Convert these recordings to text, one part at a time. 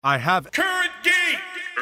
I have Current Geek!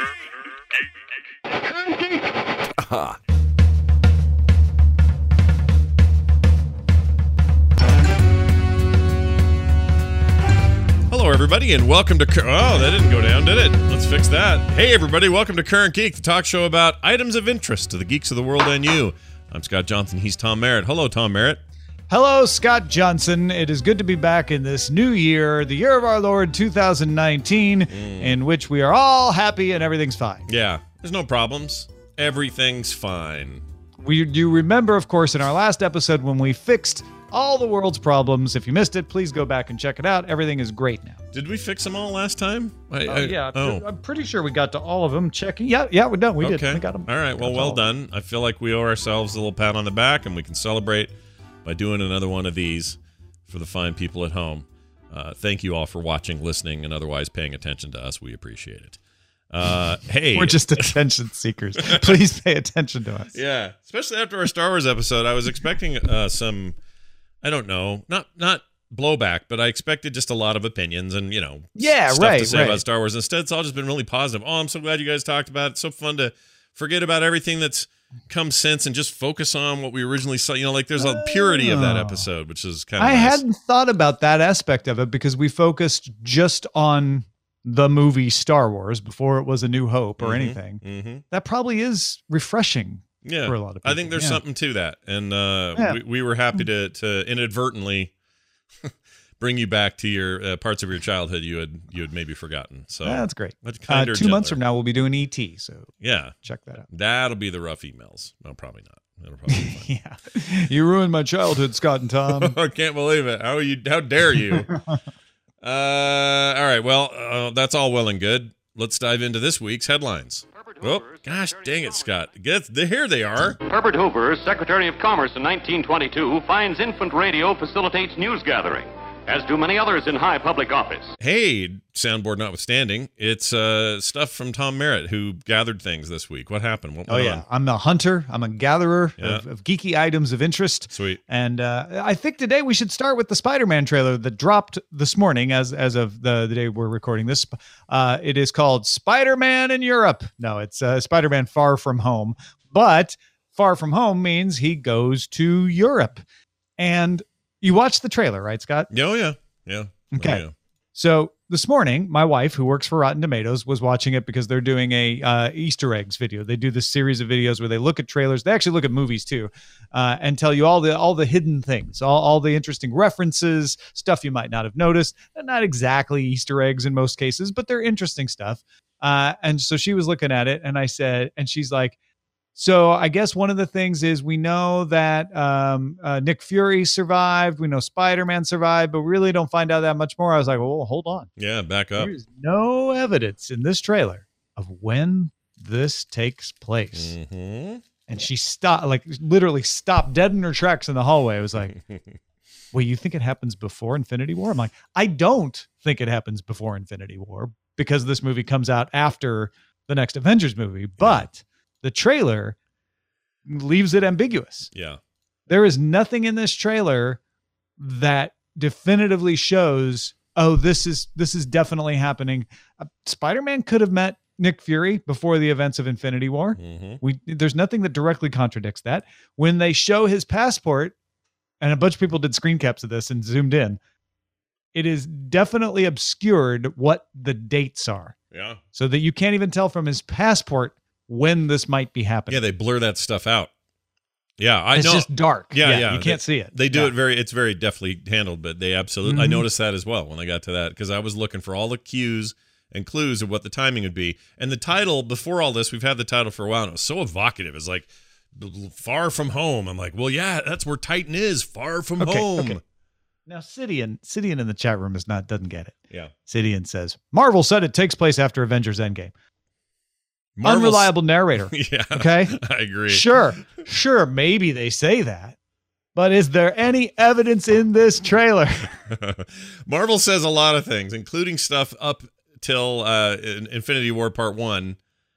Hello, everybody, and welcome to... Oh, that didn't go down, did it? Let's fix that. Hey, everybody, welcome to Current Geek, the talk show about items of interest to the geeks of the world and you. I'm Scott Johnson. He's Tom Merritt. Hello, Tom Merritt. Hello, Scott Johnson. It is good to be back in this new year, the year of our Lord 2019, in which we are all happy and everything's fine. Yeah, there's no problems. Everything's fine. You remember, of course, in our last episode when we fixed all the world's problems. If you missed it, please go back and check it out. Everything is great now. Did we fix them all last time? I'm pretty sure we got to all of them. Checking. Yeah, we're done. We did. We got them. All right, well done. I feel like we owe ourselves a little pat on the back, and we can celebrate by doing another one of these for the fine people at home. Thank you all for watching, listening, and otherwise paying attention to us. We appreciate it. Hey, we're just attention seekers. Please pay attention to us. Yeah, especially after our Star Wars episode, I was expecting some, I don't know, not blowback, but I expected just a lot of opinions and stuff to say about Star Wars. Instead, it's all just been really positive. Oh, I'm so glad you guys talked about it. It's so fun to forget about everything that's come since and just focus on what we originally saw. Like there's a purity of that episode, which is kind of nice. Hadn't thought about that aspect of it because we focused just on the movie Star Wars before it was A New Hope or anything. Mm-hmm. That probably is refreshing for a lot of people. I think there's something to that. And we were happy to inadvertently bring you back to your parts of your childhood you had maybe forgotten. So that's great. 2 months from now, we'll be doing E.T. So check that out. That'll be the rough emails. No, probably not. That'll probably be fun. Yeah, you ruined my childhood, Scott and Tom. I can't believe it. How dare you? All right. Well, that's all well and good. Let's dive into this week's headlines. Oh, gosh dang it, Scott. Here they are. Herbert Hoover, Secretary of Commerce in 1922, finds infant radio facilitates news gathering, as do many others in high public office. Hey, soundboard notwithstanding, it's stuff from Tom Merritt, who gathered things this week. What happened? What went on? I'm a hunter. I'm a gatherer of geeky items of interest. Sweet. And I think today we should start with the Spider-Man trailer that dropped this morning as of the day we're recording this. It is called Spider-Man in Europe. No, it's Spider-Man Far From Home. But Far From Home means he goes to Europe. And you watched the trailer, right, Scott? Oh, yeah. Okay. Oh, yeah. So this morning, my wife, who works for Rotten Tomatoes, was watching it because they're doing a Easter eggs video. They do this series of videos where they look at trailers. They actually look at movies too, and tell you all the hidden things, all the interesting references, stuff you might not have noticed. Not exactly Easter eggs in most cases, but they're interesting stuff. And so she was looking at it, and I said, and she's like, so I guess one of the things is we know that Nick Fury survived. We know Spider-Man survived, but we really don't find out that much more. I was like, well, hold on. Yeah, back up. There's no evidence in this trailer of when this takes place. Mm-hmm. And she literally stopped dead in her tracks in the hallway. I was like, well, you think it happens before Infinity War? I'm like, I don't think it happens before Infinity War because this movie comes out after the next Avengers movie. But the trailer leaves it ambiguous. Yeah. There is nothing in this trailer that definitively shows, oh, this is definitely happening. Spider-Man could have met Nick Fury before the events of Infinity War. Mm-hmm. There's nothing that directly contradicts that. When they show his passport, and a bunch of people did screen caps of this and zoomed in, it is definitely obscured what the dates are. Yeah. So that you can't even tell from his passport when this might be happening. Yeah, they blur that stuff out. Yeah, I know. It's just dark. Yeah. You can't see it. They do it it's very deftly handled, but they absolutely, Mm-hmm. I noticed that as well when I got to that, because I was looking for all the cues and clues of what the timing would be. And the title, before all this, we've had the title for a while, and it was so evocative. It's like, Far From Home. I'm like, well, yeah, that's where Titan is, far from home. Okay. Now, Sidian in the chat room doesn't get it. Yeah. Sidian says, Marvel said it takes place after Avengers Endgame. Unreliable narrator. Yeah. Okay. I agree. Sure. Maybe they say that, but is there any evidence in this trailer? Marvel says a lot of things, including stuff up till Infinity War Part 1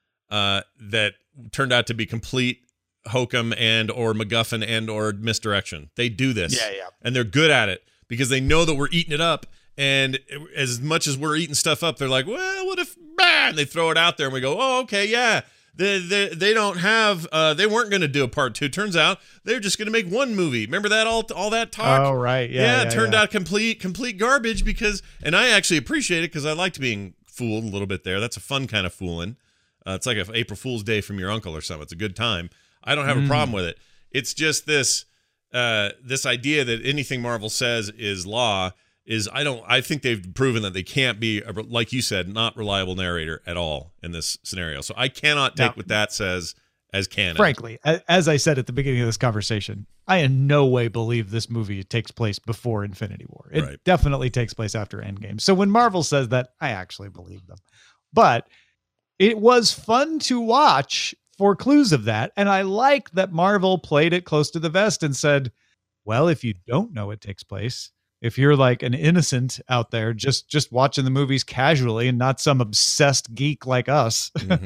that turned out to be complete hokum and or MacGuffin and or misdirection. They do this. Yeah. And they're good at it because they know that we're eating it up And as much as we're eating stuff up, they're like, well, what if, and they throw it out there and we go, oh, okay, yeah. They don't have, they weren't going to do a part 2. Turns out they're just going to make one movie. Remember that, all that talk? Oh, right. Yeah. It turned out complete garbage and I actually appreciate it because I liked being fooled a little bit there. That's a fun kind of fooling. It's like an April Fool's Day from your uncle or something. It's a good time. I don't have a problem with it. It's just this idea that anything Marvel says is law I think they've proven that they can't be, like you said, not reliable narrator at all in this scenario. So I cannot take what that says as canon. Frankly, as I said at the beginning of this conversation, I in no way believe this movie takes place before Infinity War. It definitely takes place after Endgame. So when Marvel says that, I actually believe them. But it was fun to watch for clues of that. And I like that Marvel played it close to the vest and said, well, if you don't know it takes place, if you're like an innocent out there, just watching the movies casually and not some obsessed geek like us,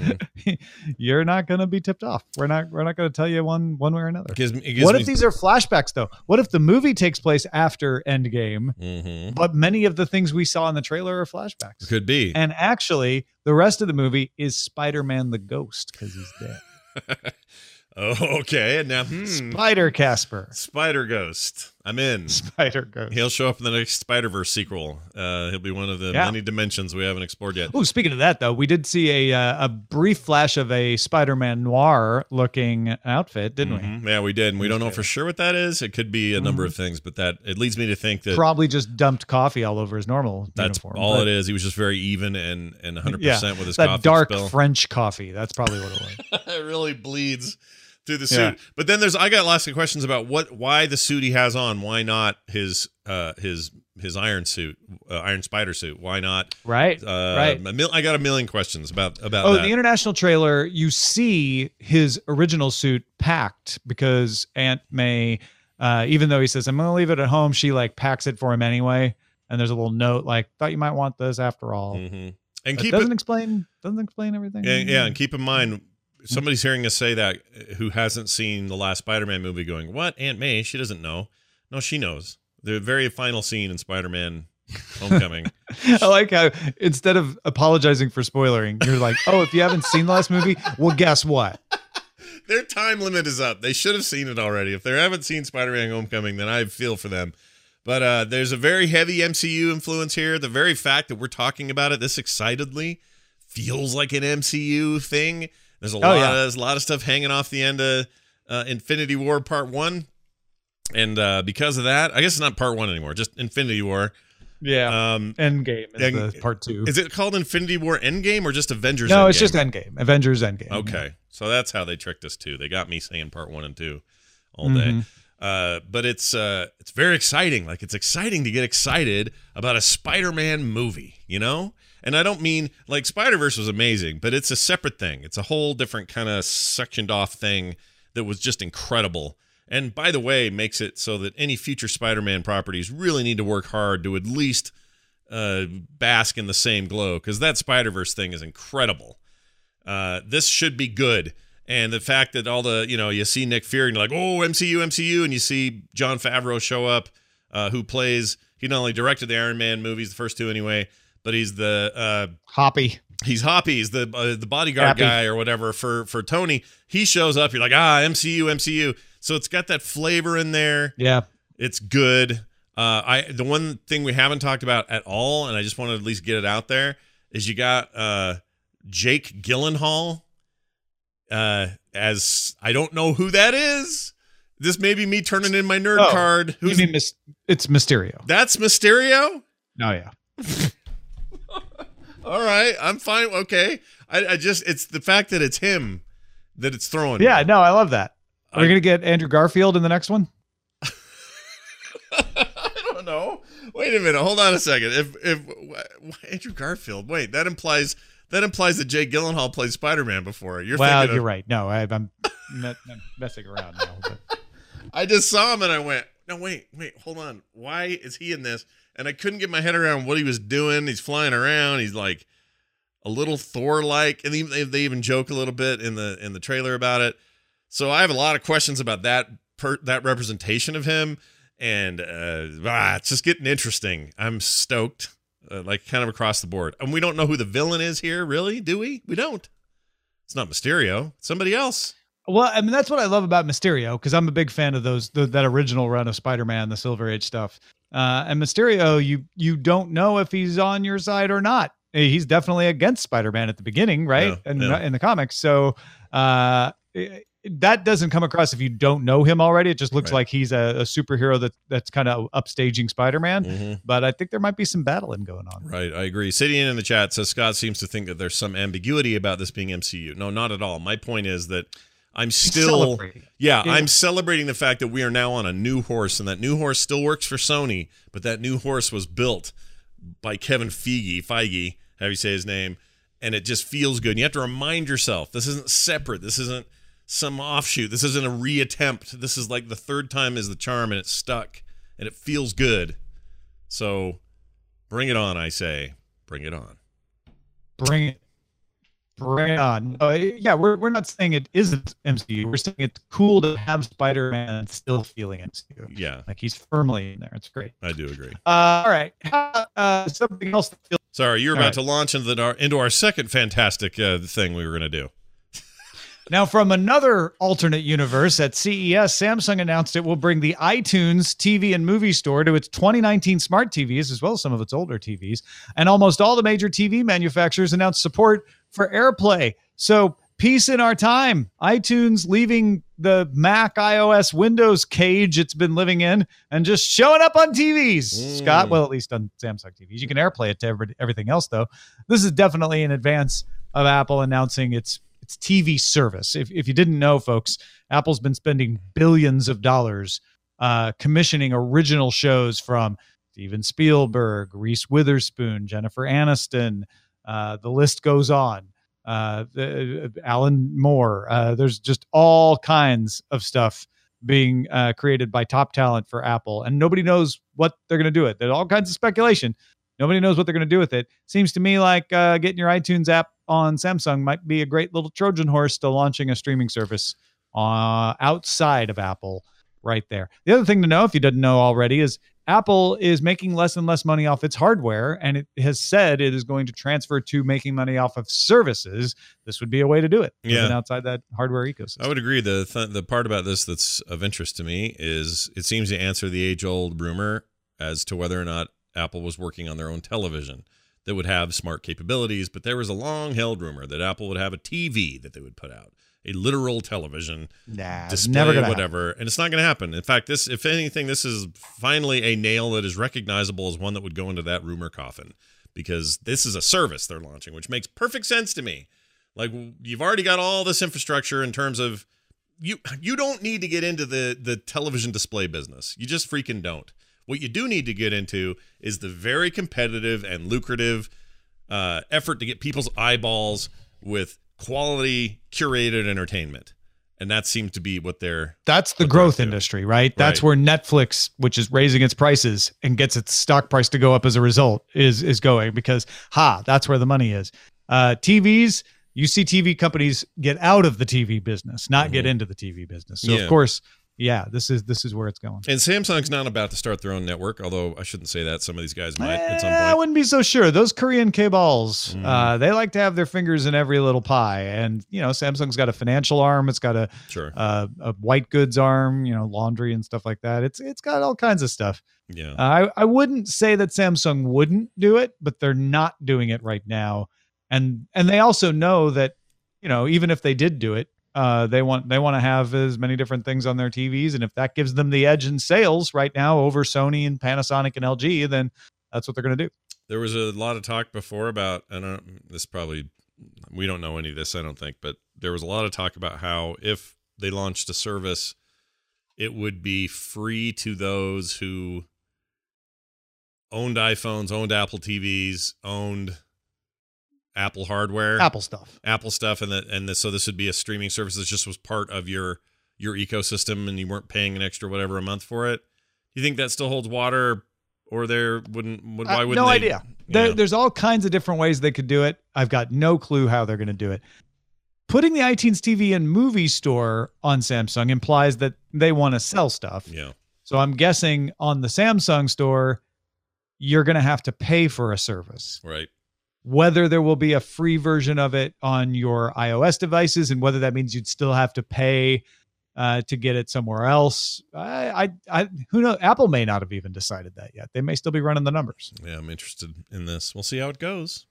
you're not going to be tipped off. We're not going to tell you one way or another. What if these are flashbacks though? What if the movie takes place after Endgame, but many of the things we saw in the trailer are flashbacks? Could be. And actually, the rest of the movie is Spider-Man the Ghost because he's dead. Oh, okay. And now, Spider Casper. Spider Ghost. I'm in. Spider Ghost. He'll show up in the next Spider-Verse sequel. He'll be one of the many dimensions we haven't explored yet. Oh, speaking of that, though, we did see a brief flash of a Spider-Man noir-looking outfit, didn't we? Yeah, we did. And we don't know for sure what that is. It could be a number of things, but it leads me to think that probably just dumped coffee all over his normal uniform. All it is. He was just very even and 100% with his coffee. That dark French coffee. That's probably what it was. It really bleeds through the suit. But then I got lots of questions about why the suit he has on, why not his iron suit, Iron Spider suit, why not? Right. I got a million questions about that. The international trailer, you see his original suit packed because Aunt May, even though he says I'm gonna leave it at home, she like packs it for him anyway. And there's a little note like, thought you might want this after all. And doesn't explain everything. Yeah, and keep in mind, somebody's hearing us say that who hasn't seen the last Spider-Man movie going, what? Aunt May? She doesn't know. No, she knows. The very final scene in Spider-Man Homecoming. I like how instead of apologizing for spoiling, you're like, oh, if you haven't seen the last movie, well, guess what? Their time limit is up. They should have seen it already. If they haven't seen Spider-Man Homecoming, then I feel for them. But there's a very heavy MCU influence here. The very fact that we're talking about it this excitedly feels like an MCU thing. There's a lot of stuff hanging off the end of Infinity War Part 1. And because of that, I guess it's not Part 1 anymore, just Infinity War. Yeah. Endgame is the Part 2. Is it called Infinity War Endgame or just Avengers Endgame? No, it's just Endgame. Avengers Endgame. Okay. So that's how they tricked us too. They got me saying Part 1 and 2 all day. But it's very exciting. Like, it's exciting to get excited about a Spider-Man movie, you know? And I don't mean, like, Spider-Verse was amazing, but it's a separate thing. It's a whole different kind of sectioned off thing that was just incredible. And by the way, makes it so that any future Spider-Man properties really need to work hard to at least bask in the same glow, because that Spider-Verse thing is incredible. This should be good. And the fact that all the, you see Nick Fury and you're like, oh, MCU, and you see Jon Favreau show up, he not only directed the Iron Man movies, the first two anyway, but he's the Hoppy. He's Hoppy. He's the bodyguard guy or whatever for Tony. He shows up. You're like, MCU. So it's got that flavor in there. Yeah, it's good. The one thing we haven't talked about at all, and I just want to at least get it out there, is you got Jake Gyllenhaal as, I don't know who that is. This may be me turning in my nerd card. Who's, you mean it's Mysterio. That's Mysterio? Oh, yeah. All right, I'm fine. Okay. I just, it's the fact that it's him that it's throwing. Yeah, no, I love that. Are we going to get Andrew Garfield in the next one? I don't know. Wait a minute. Hold on a second. If Andrew Garfield, wait, that implies that Jake Gyllenhaal played Spider-Man before. You're right. No, I'm messing around now. But. I just saw him and I went, no, wait, hold on. Why is he in this? And I couldn't get my head around what he was doing. He's flying around. He's like a little Thor-like, and they even joke a little bit in the trailer about it. So I have a lot of questions about that representation of him. And it's just getting interesting. I'm stoked, like kind of across the board. And we don't know who the villain is here, really, do we? We don't. It's not Mysterio. It's somebody else. Well, I mean, that's what I love about Mysterio, because I'm a big fan of that original run of Spider-Man, the Silver Age stuff. And Mysterio, you don't know if he's on your side or not. He's definitely against Spider-Man at the beginning, right? Yeah, in the comics. So that doesn't come across if you don't know him already. It just looks like he's a superhero that's kind of upstaging Spider-Man. Mm-hmm. But I think there might be some battling going on. Right, I agree. Sidian in the chat says Scott seems to think that there's some ambiguity about this being MCU. No, not at all. My point is that I'm still, I'm celebrating the fact that we are now on a new horse, and that new horse still works for Sony, but that new horse was built by Kevin Feige, how you say his name, and it just feels good. And you have to remind yourself, this isn't separate. This isn't some offshoot. This isn't a reattempt. This is like the third time is the charm, and it's stuck, and it feels good. So bring it on, I say. Bring it on. Bring it on. We're not saying it isn't MCU. We're saying it's cool to have Spider-Man still feeling MCU. Yeah. Like he's firmly in there. It's great. I do agree. All right. Something else. Sorry, you're about to launch into our second fantastic thing we were going to do. Now, from another alternate universe, at CES, Samsung announced it will bring the iTunes TV and movie store to its 2019 smart TVs, as well as some of its older TVs. And almost all the major TV manufacturers announced support for AirPlay. So, peace in our time. iTunes leaving the Mac, iOS, Windows cage it's been living in and just showing up on TVs. Scott, well, at least on Samsung TVs. You can AirPlay it to everything else, though. This is definitely in advance of Apple announcing its TV service. If you didn't know, folks, Apple's been spending billions of dollars commissioning original shows from Steven Spielberg, Reese Witherspoon, Jennifer Aniston. The list goes on. Alan Moore. There's just all kinds of stuff being created by top talent for Apple, and nobody knows what they're going to do with it. There's all kinds of speculation. Nobody knows what they're going to do with it. Seems to me like getting your iTunes app on Samsung might be a great little Trojan horse to launching a streaming service outside of Apple right there. The other thing to know, if you didn't know already, is Apple is making less and less money off its hardware, and it has said it is going to transfer to making money off of services. This would be a way to do it, even outside that hardware ecosystem. I would agree. The part about this that's of interest to me is it seems to answer the age-old rumor as to whether or not Apple was working on their own television that would have smart capabilities, but there was a long-held rumor that Apple would have a TV that they would put out, a literal television display, whatever, and it's not going to happen. In fact, this, if anything, this is finally a nail that is recognizable as one that would go into that rumor coffin, because this is a service they're launching, which makes perfect sense to me. Like, you've already got all this infrastructure in terms of you don't need to get into the television display business. You just freaking don't. What you do need to get into is the very competitive and lucrative effort to get people's eyeballs with quality curated entertainment. And that seems to be what that's the growth industry, right? That's where Netflix, which is raising its prices and gets its stock price to go up as a result, is going, because that's where the money is. TVs, you see TV companies get out of the TV business, not get into the TV business. So of course, this is where it's going. And Samsung's not about to start their own network, although I shouldn't say that. Some of these guys might at some point. I wouldn't be so sure. Those Korean K-balls, they like to have their fingers in every little pie. And, Samsung's got a financial arm. It's got a white goods arm, laundry and stuff like that. It's got all kinds of stuff. Yeah. I wouldn't say that Samsung wouldn't do it, but they're not doing it right now. And they also know that, even if they did do it, they want to have as many different things on their TVs, and if that gives them the edge in sales right now over Sony and Panasonic and LG, then that's what they're going to do. There was a lot of talk before about, we don't know any of this, I don't think, but there was a lot of talk about how if they launched a service, it would be free to those who owned iPhones, owned Apple TVs, owned Apple hardware, Apple stuff, so this would be a streaming service that just was part of your ecosystem, and you weren't paying an extra whatever a month for it. Do you think that still holds water, or why wouldn't they? No idea. There's all kinds of different ways they could do it. I've got no clue how they're going to do it. Putting the iTunes TV and movie store on Samsung implies that they want to sell stuff. Yeah. So I'm guessing on the Samsung store, you're going to have to pay for a service. Right. Whether there will be a free version of it on your iOS devices and whether that means you'd still have to pay to get it somewhere else. Who knows? Apple may not have even decided that yet. They may still be running the numbers. Yeah, I'm interested in this. We'll see how it goes.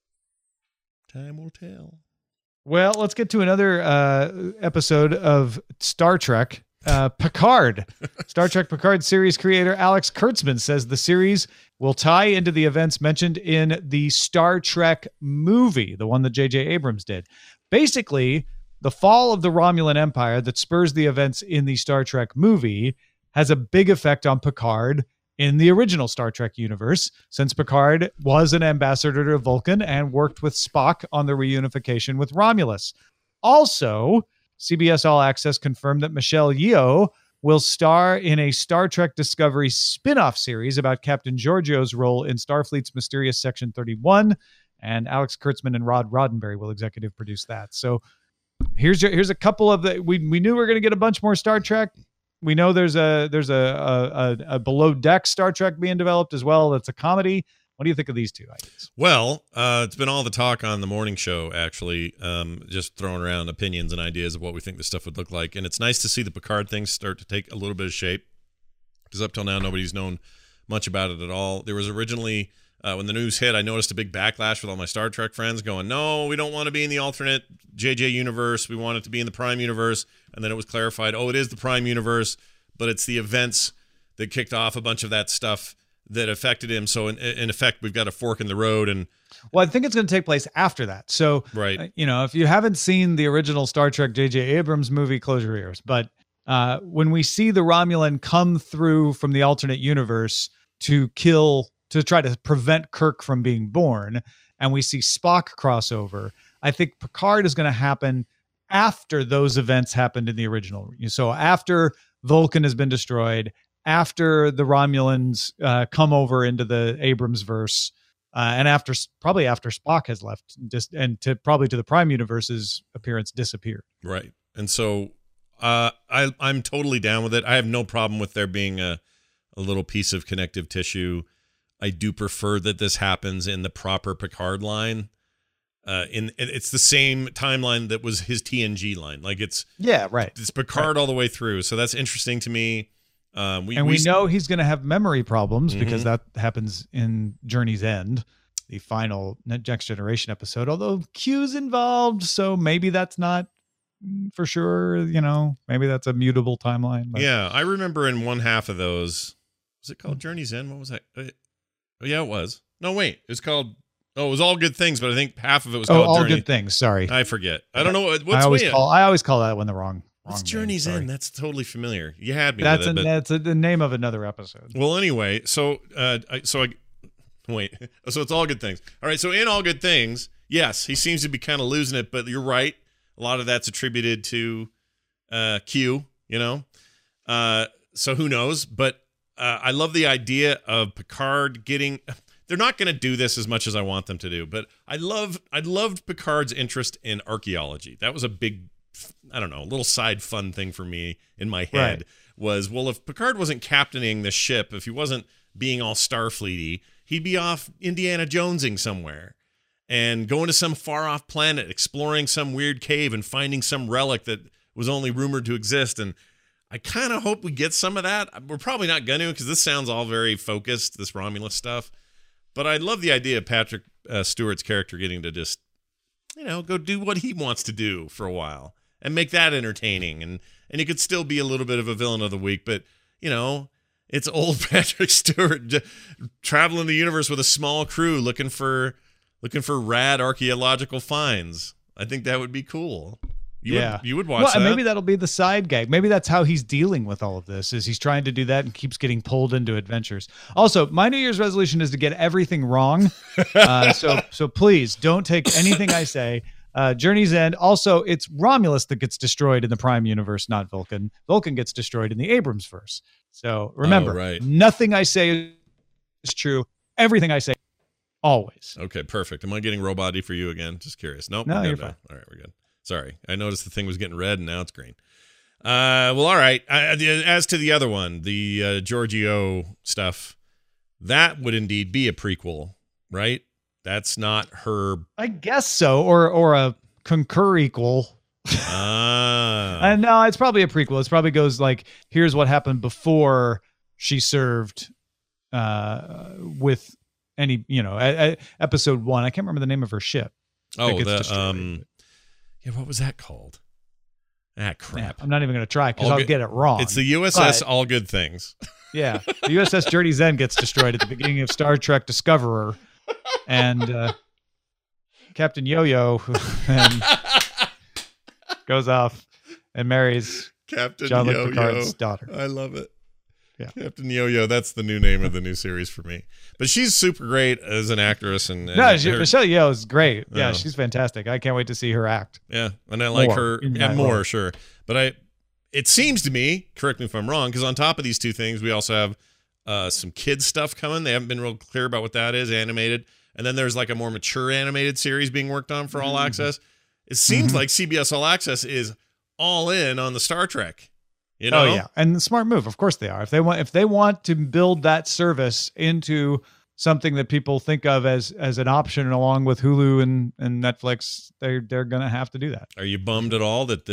Time will tell. Well, let's get to another episode of Star Trek. Picard. Star Trek Picard series creator Alex Kurtzman says the series will tie into the events mentioned in the Star Trek movie, the one that J.J. Abrams did. Basically, the fall of the Romulan Empire that spurs the events in the Star Trek movie has a big effect on Picard in the original Star Trek universe, since Picard was an ambassador to Vulcan and worked with Spock on the reunification with Romulus. Also, CBS All Access confirmed that Michelle Yeoh will star in a Star Trek Discovery spin-off series about Captain Georgiou's role in Starfleet's mysterious Section 31, and Alex Kurtzman and Rod Roddenberry will executive produce that. So here's a couple of the we knew we were going to get a bunch more Star Trek. We know there's a Below Deck Star Trek being developed as well. That's a comedy. What do you think of these two ideas? Well, it's been all the talk on the morning show, actually, just throwing around opinions and ideas of what we think this stuff would look like. And it's nice to see the Picard thing start to take a little bit of shape, because up till now, nobody's known much about it at all. There was originally, when the news hit, I noticed a big backlash with all my Star Trek friends going, no, we don't want to be in the alternate JJ universe. We want it to be in the Prime universe. And then it was clarified, oh, it is the Prime universe, but it's the events that kicked off a bunch of that stuff that affected him. So in effect, we've got a fork in the road. And well, I think it's going to take place after that. So, right. If you haven't seen the original Star Trek J.J. Abrams movie, close your ears. But when we see the Romulan come through from the alternate universe to try to prevent Kirk from being born, and we see Spock crossover, I think Picard is going to happen after those events happened in the original. So after Vulcan has been destroyed, after the Romulans come over into the Abrams verse, and probably after Spock has left, probably to the Prime universe's appearance disappeared. Right. And so I'm totally down with it. I have no problem with there being a little piece of connective tissue. I do prefer that this happens in the proper Picard line. It's the same timeline that was his TNG line. Like it's Picard all the way through. So that's interesting to me. We know he's going to have memory problems because that happens in Journey's End, the final Next Generation episode, although Q's involved. So maybe that's not for sure. Maybe that's a mutable timeline. But. Yeah. I remember in one half of those, was it called Journey's End? What was that? Yeah, it was. No, wait, it was called, it was All Good Things, but I think half of it was called All Good Things. Sorry. I forget. I don't know. I always call that one the wrong. What's Journey's End? That's totally familiar. You had me. That's the name of another episode. Well, anyway, so it's All Good Things. All right, so in All Good Things, yes, he seems to be kind of losing it, but you're right. A lot of that's attributed to Q. So who knows? But I love the idea of Picard getting. They're not going to do this as much as I want them to do, but I loved Picard's interest in archaeology. That was a big. I don't know, a little side fun thing for me in my head was, well, if Picard wasn't captaining the ship, if he wasn't being all Starfleety, he'd be off Indiana Jonesing somewhere and going to some far off planet, exploring some weird cave and finding some relic that was only rumored to exist. And I kind of hope we get some of that. We're probably not going to, because this sounds all very focused, this Romulus stuff. But I love the idea of Patrick Stewart's character getting to just, go do what he wants to do for a while. And make that entertaining, and he could still be a little bit of a villain of the week, but it's old Patrick Stewart traveling the universe with a small crew looking for rad archaeological finds. I think that would be cool. You would watch that. Maybe that'll be the side gag. Maybe that's how he's dealing with all of this. Is he's trying to do that and keeps getting pulled into adventures. Also, my New Year's resolution is to get everything wrong. So please don't take anything I say. Journey's End. Also, it's Romulus that gets destroyed in the Prime universe, not Vulcan. Vulcan gets destroyed in the Abrams verse. So remember, nothing I say is true. Everything I say, always. Okay, perfect. Am I getting robot-y for you again? Just curious. Nope. No, you're fine. All right, we're good. Sorry. I noticed the thing was getting red and now it's green. Well, all right. As to the other one, the Giorgio stuff, that would indeed be a prequel, right? That's not her. I guess so, or a concur equal. Ah. No, it's probably a prequel. It probably goes like, here's what happened before she served with any, episode 1. I can't remember the name of her ship. Oh, what was that called? Ah, crap. I'm not even going to try because I'll get it wrong. It's the USS All Good Things. Yeah. The USS Dirty Zen gets destroyed at the beginning of Star Trek Discoverer. And Captain Yo-Yo goes off and marries Captain Jean-Luc Picard's daughter. I love it. Yeah. Captain Yo-Yo, that's the new name of the new series for me. But she's super great as an actress. Michelle Yeoh is great. Yeah, she's fantastic. I can't wait to see her act. Yeah, and I like her and more, sure. But it seems to me, correct me if I'm wrong, because on top of these two things, we also have some kids stuff coming. They haven't been real clear about what that is, animated. And then there's like a more mature animated series being worked on for All Access. It seems like CBS All Access is all in on the Star Trek. You know? Oh yeah, and the smart move. Of course they are. If they want to build that service into something that people think of as an option along with Hulu and Netflix, they're going to have to do that. Are you bummed at all that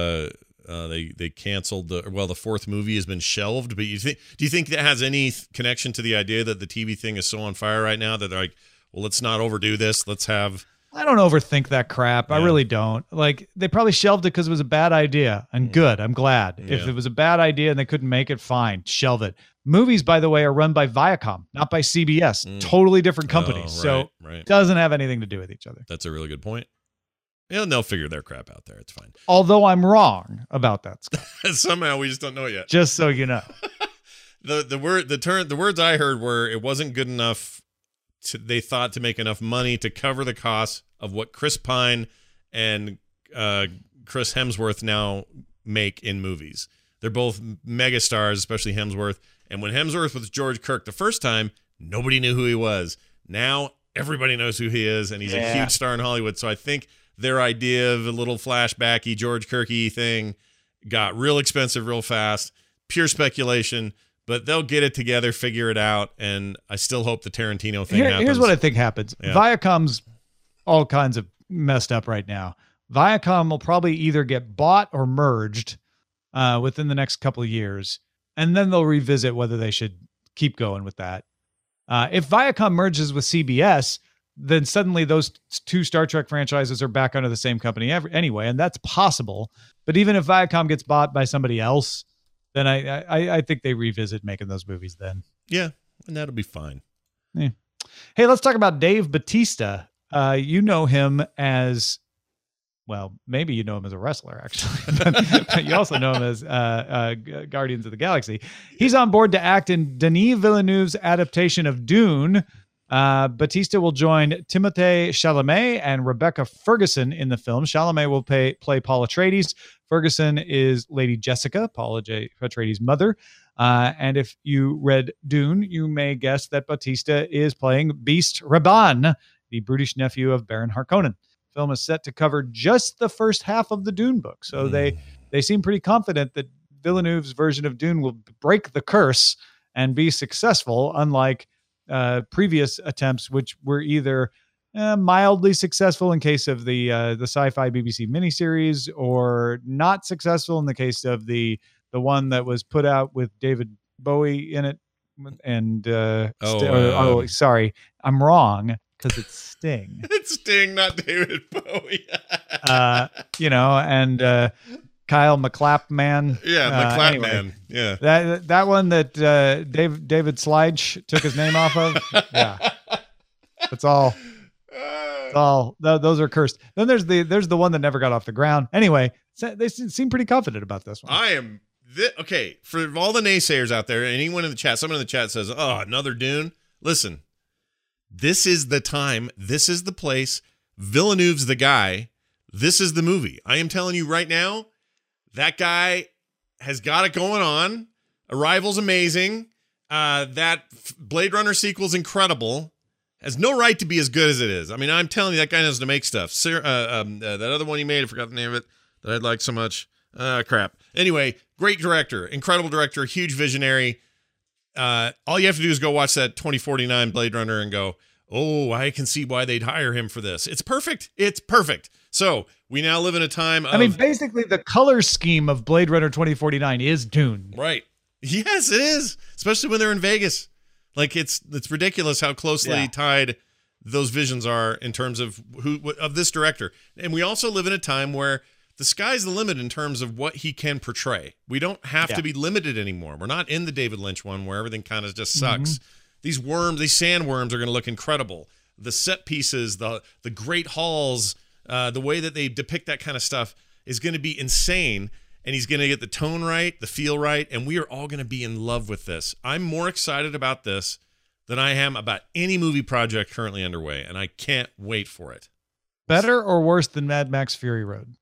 they canceled the fourth movie has been shelved? But do you think that has any connection to the idea that the TV thing is so on fire right now that they're like, well, let's not overdo this. Let's have. I don't overthink that crap. Yeah. I really don't. Like, they probably shelved it because it was a bad idea. And good. I'm glad. Yeah. If it was a bad idea and they couldn't make it, fine. Shelve it. Movies, by the way, are run by Viacom, not by CBS. Totally different companies. So it doesn't have anything to do with each other. That's a really good point. Yeah, and they'll figure their crap out there. It's fine. Although I'm wrong about that stuff. Somehow we just don't know yet. Just so you know. The words I heard were it wasn't good enough. They thought to make enough money to cover the costs of what Chris Pine and Chris Hemsworth now make in movies. They're both megastars, especially Hemsworth. And when Hemsworth was George Kirk the first time, nobody knew who he was. Now everybody knows who he is, and he's a huge star in Hollywood. So I think their idea of a little flashbacky George Kirky thing got real expensive real fast. Pure speculation. But they'll get it together, figure it out, and I still hope the Tarantino thing happens. Here's what I think happens. Yeah. Viacom's all kinds of messed up right now. Viacom will probably either get bought or merged within the next couple of years, and then they'll revisit whether they should keep going with that. If Viacom merges with CBS, then suddenly those two Star Trek franchises are back under the same company anyway, and that's possible. But even if Viacom gets bought by somebody else, then I think they revisit making those movies then. Yeah, and that'll be fine. Yeah. Hey, let's talk about Dave Bautista. You know him as, well, maybe you know him as a wrestler, actually. But you also know him as Guardians of the Galaxy. He's on board to act in Denis Villeneuve's adaptation of Dune. Bautista will join Timothée Chalamet and Rebecca Ferguson in the film. Chalamet will play Paul Atreides. Ferguson is Lady Jessica, Paul Atreides' mother. And if you read Dune, you may guess that Bautista is playing Beast Rabban, the brutish nephew of Baron Harkonnen. The film is set to cover just the first half of the Dune book. So they seem pretty confident that Villeneuve's version of Dune will break the curse and be successful, unlike previous attempts, which were either mildly successful in case of the sci-fi BBC miniseries, or not successful in the case of the one that was put out with David Bowie in it. And sorry, I'm wrong because it's Sting. It's Sting, not David Bowie. And Kyle MacLachlan. Yeah, MacLachlan. Yeah, that one that David Slide took his name off of. Yeah, that's all. Those are cursed. Then there's the one that never got off the ground. Anyway, they seem pretty confident about this one. I am okay. For all the naysayers out there, anyone in the chat, someone in the chat says, "Oh, another Dune." Listen, this is the time. This is the place. Villeneuve's the guy. This is the movie. I am telling you right now. That guy has got it going on. Arrival's amazing. That Blade Runner sequel's incredible. Has no right to be as good as it is. I mean, I'm telling you, that guy knows to make stuff. That other one he made, I forgot the name of it, that I'd like so much. Crap. Anyway, great director, incredible director, huge visionary. All you have to do is go watch that 2049 Blade Runner and go, oh, I can see why they'd hire him for this. It's perfect. It's perfect. So we now live in a time of... I mean, basically the color scheme of Blade Runner 2049 is Dune. Right. Yes, it is. Especially when they're in Vegas. Like, it's ridiculous how closely tied those visions are in terms of of this director. And we also live in a time where the sky's the limit in terms of what he can portray. We don't have to be limited anymore. We're not in the David Lynch one where everything kind of just sucks. These sandworms are going to look incredible. The set pieces, the great halls, the way that they depict that kind of stuff is going to be insane. And he's going to get the tone right, the feel right, and we are all going to be in love with this. I'm more excited about this than I am about any movie project currently underway, and I can't wait for it. Better or worse than Mad Max Fury Road?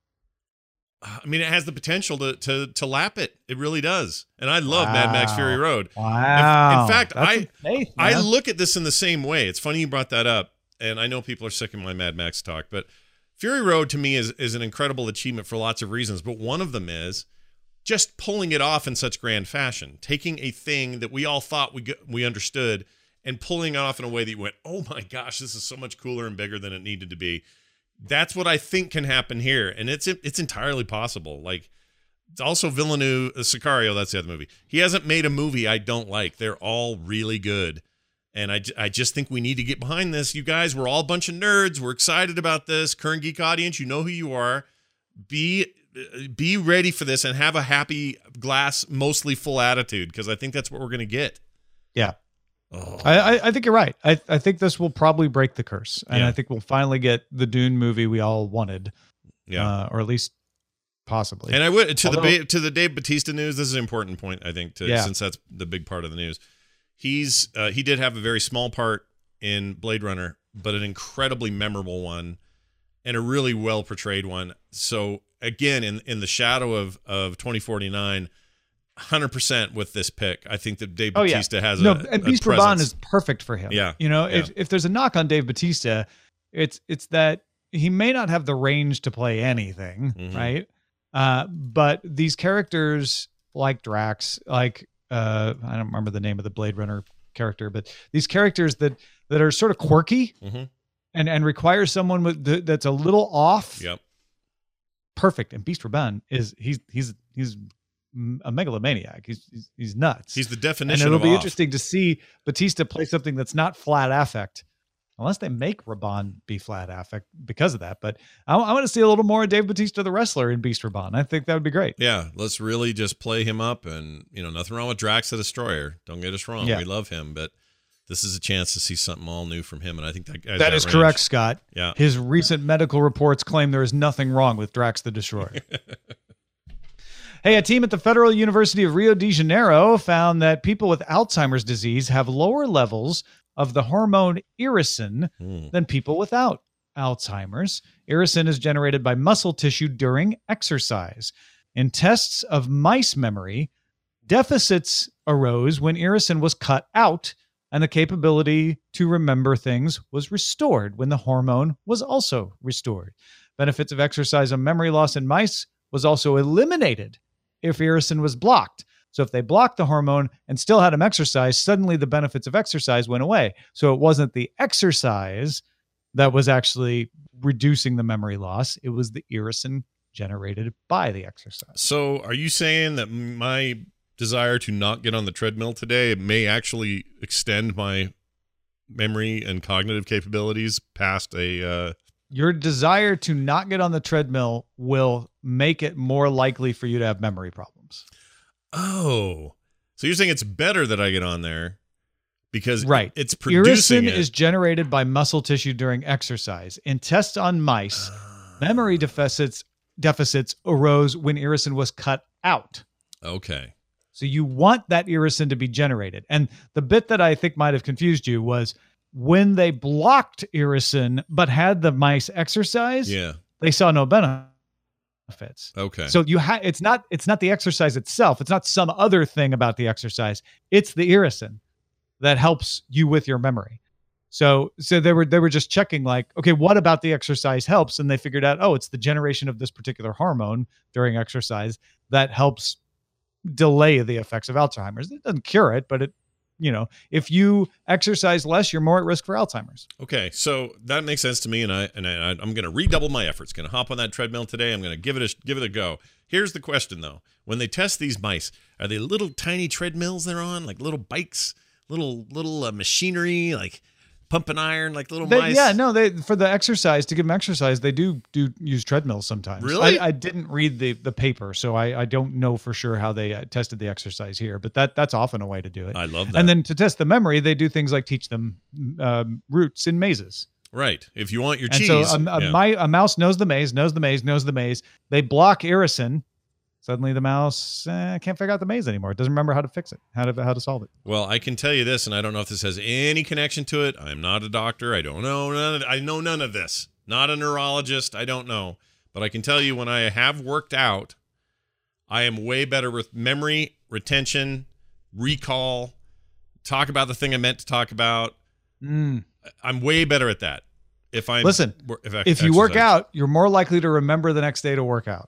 I mean, it has the potential to lap it. It really does. And I love Mad Max Fury Road. Wow. In fact, I look at this in the same way. It's funny you brought that up, and I know people are sick of my Mad Max talk, but Fury Road to me is an incredible achievement for lots of reasons, but one of them is just pulling it off in such grand fashion, taking a thing that we all thought we understood and pulling it off in a way that you went, oh my gosh, this is so much cooler and bigger than it needed to be. That's what I think can happen here, and it's entirely possible. Like, also Villeneuve, Sicario, that's the other movie. He hasn't made a movie I don't like. They're all really good. And I just think we need to get behind this. You guys, we're all a bunch of nerds. We're excited about this. Current Geek audience, you know who you are. Be ready for this and have a happy glass, mostly full attitude, because I think that's what we're going to get. Yeah. Oh. I think you're right. I think this will probably break the curse. And I think we'll finally get the Dune movie we all wanted. Yeah. Or at least possibly. And I would, to the Dave Bautista news, this is an important point, I think, since that's the big part of the news. He did have a very small part in Blade Runner, but an incredibly memorable one and a really well portrayed one. So again, in the shadow of 2049, 100% with this pick. I think that Dave Bautista has and Beast Raban is perfect for him. Yeah. You know, if there's a knock on Dave Bautista, it's that he may not have the range to play anything, right? But these characters like Drax, like I don't remember the name of the Blade Runner character, but these characters that are sort of quirky and require someone that's a little off. Yep. Perfect. And Beast Raban he's a megalomaniac. He's nuts. He's the definition. And it'll be interesting to see Bautista play something that's not flat affect, unless they make Raban be flat affect because of that. But I want to see a little more of Dave Bautista, the wrestler, in Beast Raban. I think that would be great. Yeah, let's really just play him up, and nothing wrong with Drax the Destroyer. Don't get us wrong, we love him, but this is a chance to see something all new from him, and I think that is correct, Scott. Yeah, his recent medical reports claim there is nothing wrong with Drax the Destroyer. Hey, a team at the Federal University of Rio de Janeiro found that people with Alzheimer's disease have lower levels of the hormone irisin than people without Alzheimer's. Irisin is generated by muscle tissue during exercise. In tests of mice memory, deficits arose when irisin was cut out, and the capability to remember things was restored when the hormone was also restored. Benefits of exercise on memory loss in mice was also eliminated if irisin was blocked. So if they blocked the hormone and still had them exercise, suddenly the benefits of exercise went away. So it wasn't the exercise that was actually reducing the memory loss. It was the irisin generated by the exercise. So are you saying that my desire to not get on the treadmill today may actually extend my memory and cognitive capabilities past a... Your desire to not get on the treadmill will make it more likely for you to have memory problems. Oh, so you're saying it's better that I get on there because it's producing irisin is generated by muscle tissue during exercise. In tests on mice, memory deficits arose when irisin was cut out. Okay. So you want that irisin to be generated. And the bit that I think might have confused you was when they blocked irisin but had the mice exercise, they saw no benefits. Okay. So it's not the exercise itself. It's not some other thing about the exercise. It's the irisin that helps you with your memory. So they were just checking like, okay, what about the exercise helps? And they figured out, oh, it's the generation of this particular hormone during exercise that helps delay the effects of Alzheimer's. It doesn't cure it, but it, if you exercise less, you're more at risk for Alzheimer's. Okay, so that makes sense to me, and I'm going to redouble my efforts. Going to hop on that treadmill today. I'm going to give it a go. Here's the question though: when they test these mice, are they little tiny treadmills they're on, like little bikes, little machinery, like pumping iron, like little mice? Yeah, no, for the exercise, to give them exercise, they do use treadmills sometimes. Really? I didn't read the paper, so I don't know for sure how they tested the exercise here, but that's often a way to do it. I love that. And then to test the memory, they do things like teach them routes in mazes. Right. If you want your and cheese. So a mouse knows the maze. They block irisin. Suddenly the mouse can't figure out the maze anymore. It doesn't remember how to fix it, how to solve it. Well, I can tell you this, and I don't know if this has any connection to it. I'm not a doctor. I don't know. I know none of this. Not a neurologist. I don't know. But I can tell you when I have worked out, I am way better with memory, retention, recall, talk about the thing I meant to talk about. I'm way better at that. If you work out, you're more likely to remember the next day to work out.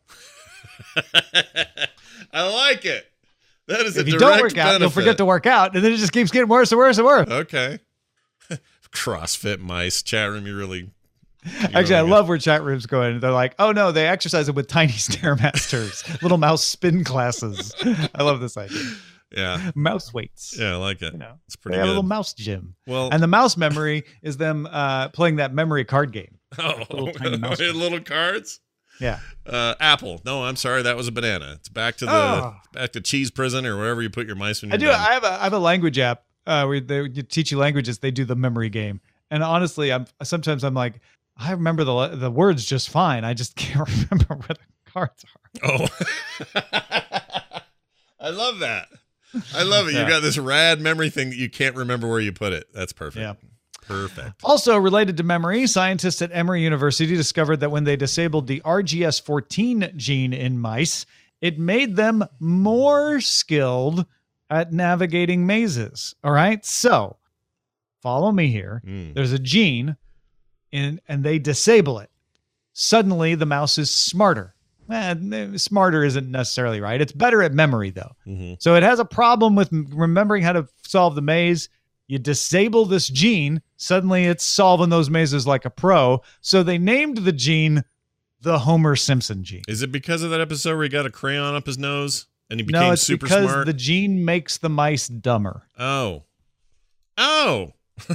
I like it. That is if a you direct don't work out, benefit. You'll forget to work out, and then it just keeps getting worse and worse and worse. Okay. CrossFit mice chat room. You really. Actually, I love where chat rooms go in. They're like, oh no, they exercise it with tiny Stairmasters, little mouse spin classes. I love this idea. Yeah. Mouse weights. Yeah, I like it. It's pretty good. They have a little mouse gym. Well, and the mouse memory is them playing that memory card game. Oh, little cards? Yeah. Apple. No, I'm sorry, that was a banana. It's back to cheese prison or wherever you put your mice when you're done. I have a language app where they teach you languages. They do the memory game, and honestly, sometimes I'm like, I remember the words just fine. I just can't remember where the cards are. Oh, I love that. I love it. Yeah. You got this rad memory thing that you can't remember where you put it. That's perfect. Yeah. Perfect. Also related to memory, scientists at Emory University discovered that when they disabled the RGS14 gene in mice, it made them more skilled at navigating mazes. All right. So follow me here. There's a gene and they disable it. Suddenly the mouse is smarter. Smarter isn't necessarily right. It's better at memory though. So it has a problem with remembering how to solve the maze. You disable this gene, suddenly it's solving those mazes like a pro. So they named the gene the Homer Simpson gene. Is it because of that episode where he got a crayon up his nose and he became super smart? No, it's because the gene makes the mice dumber. Oh. All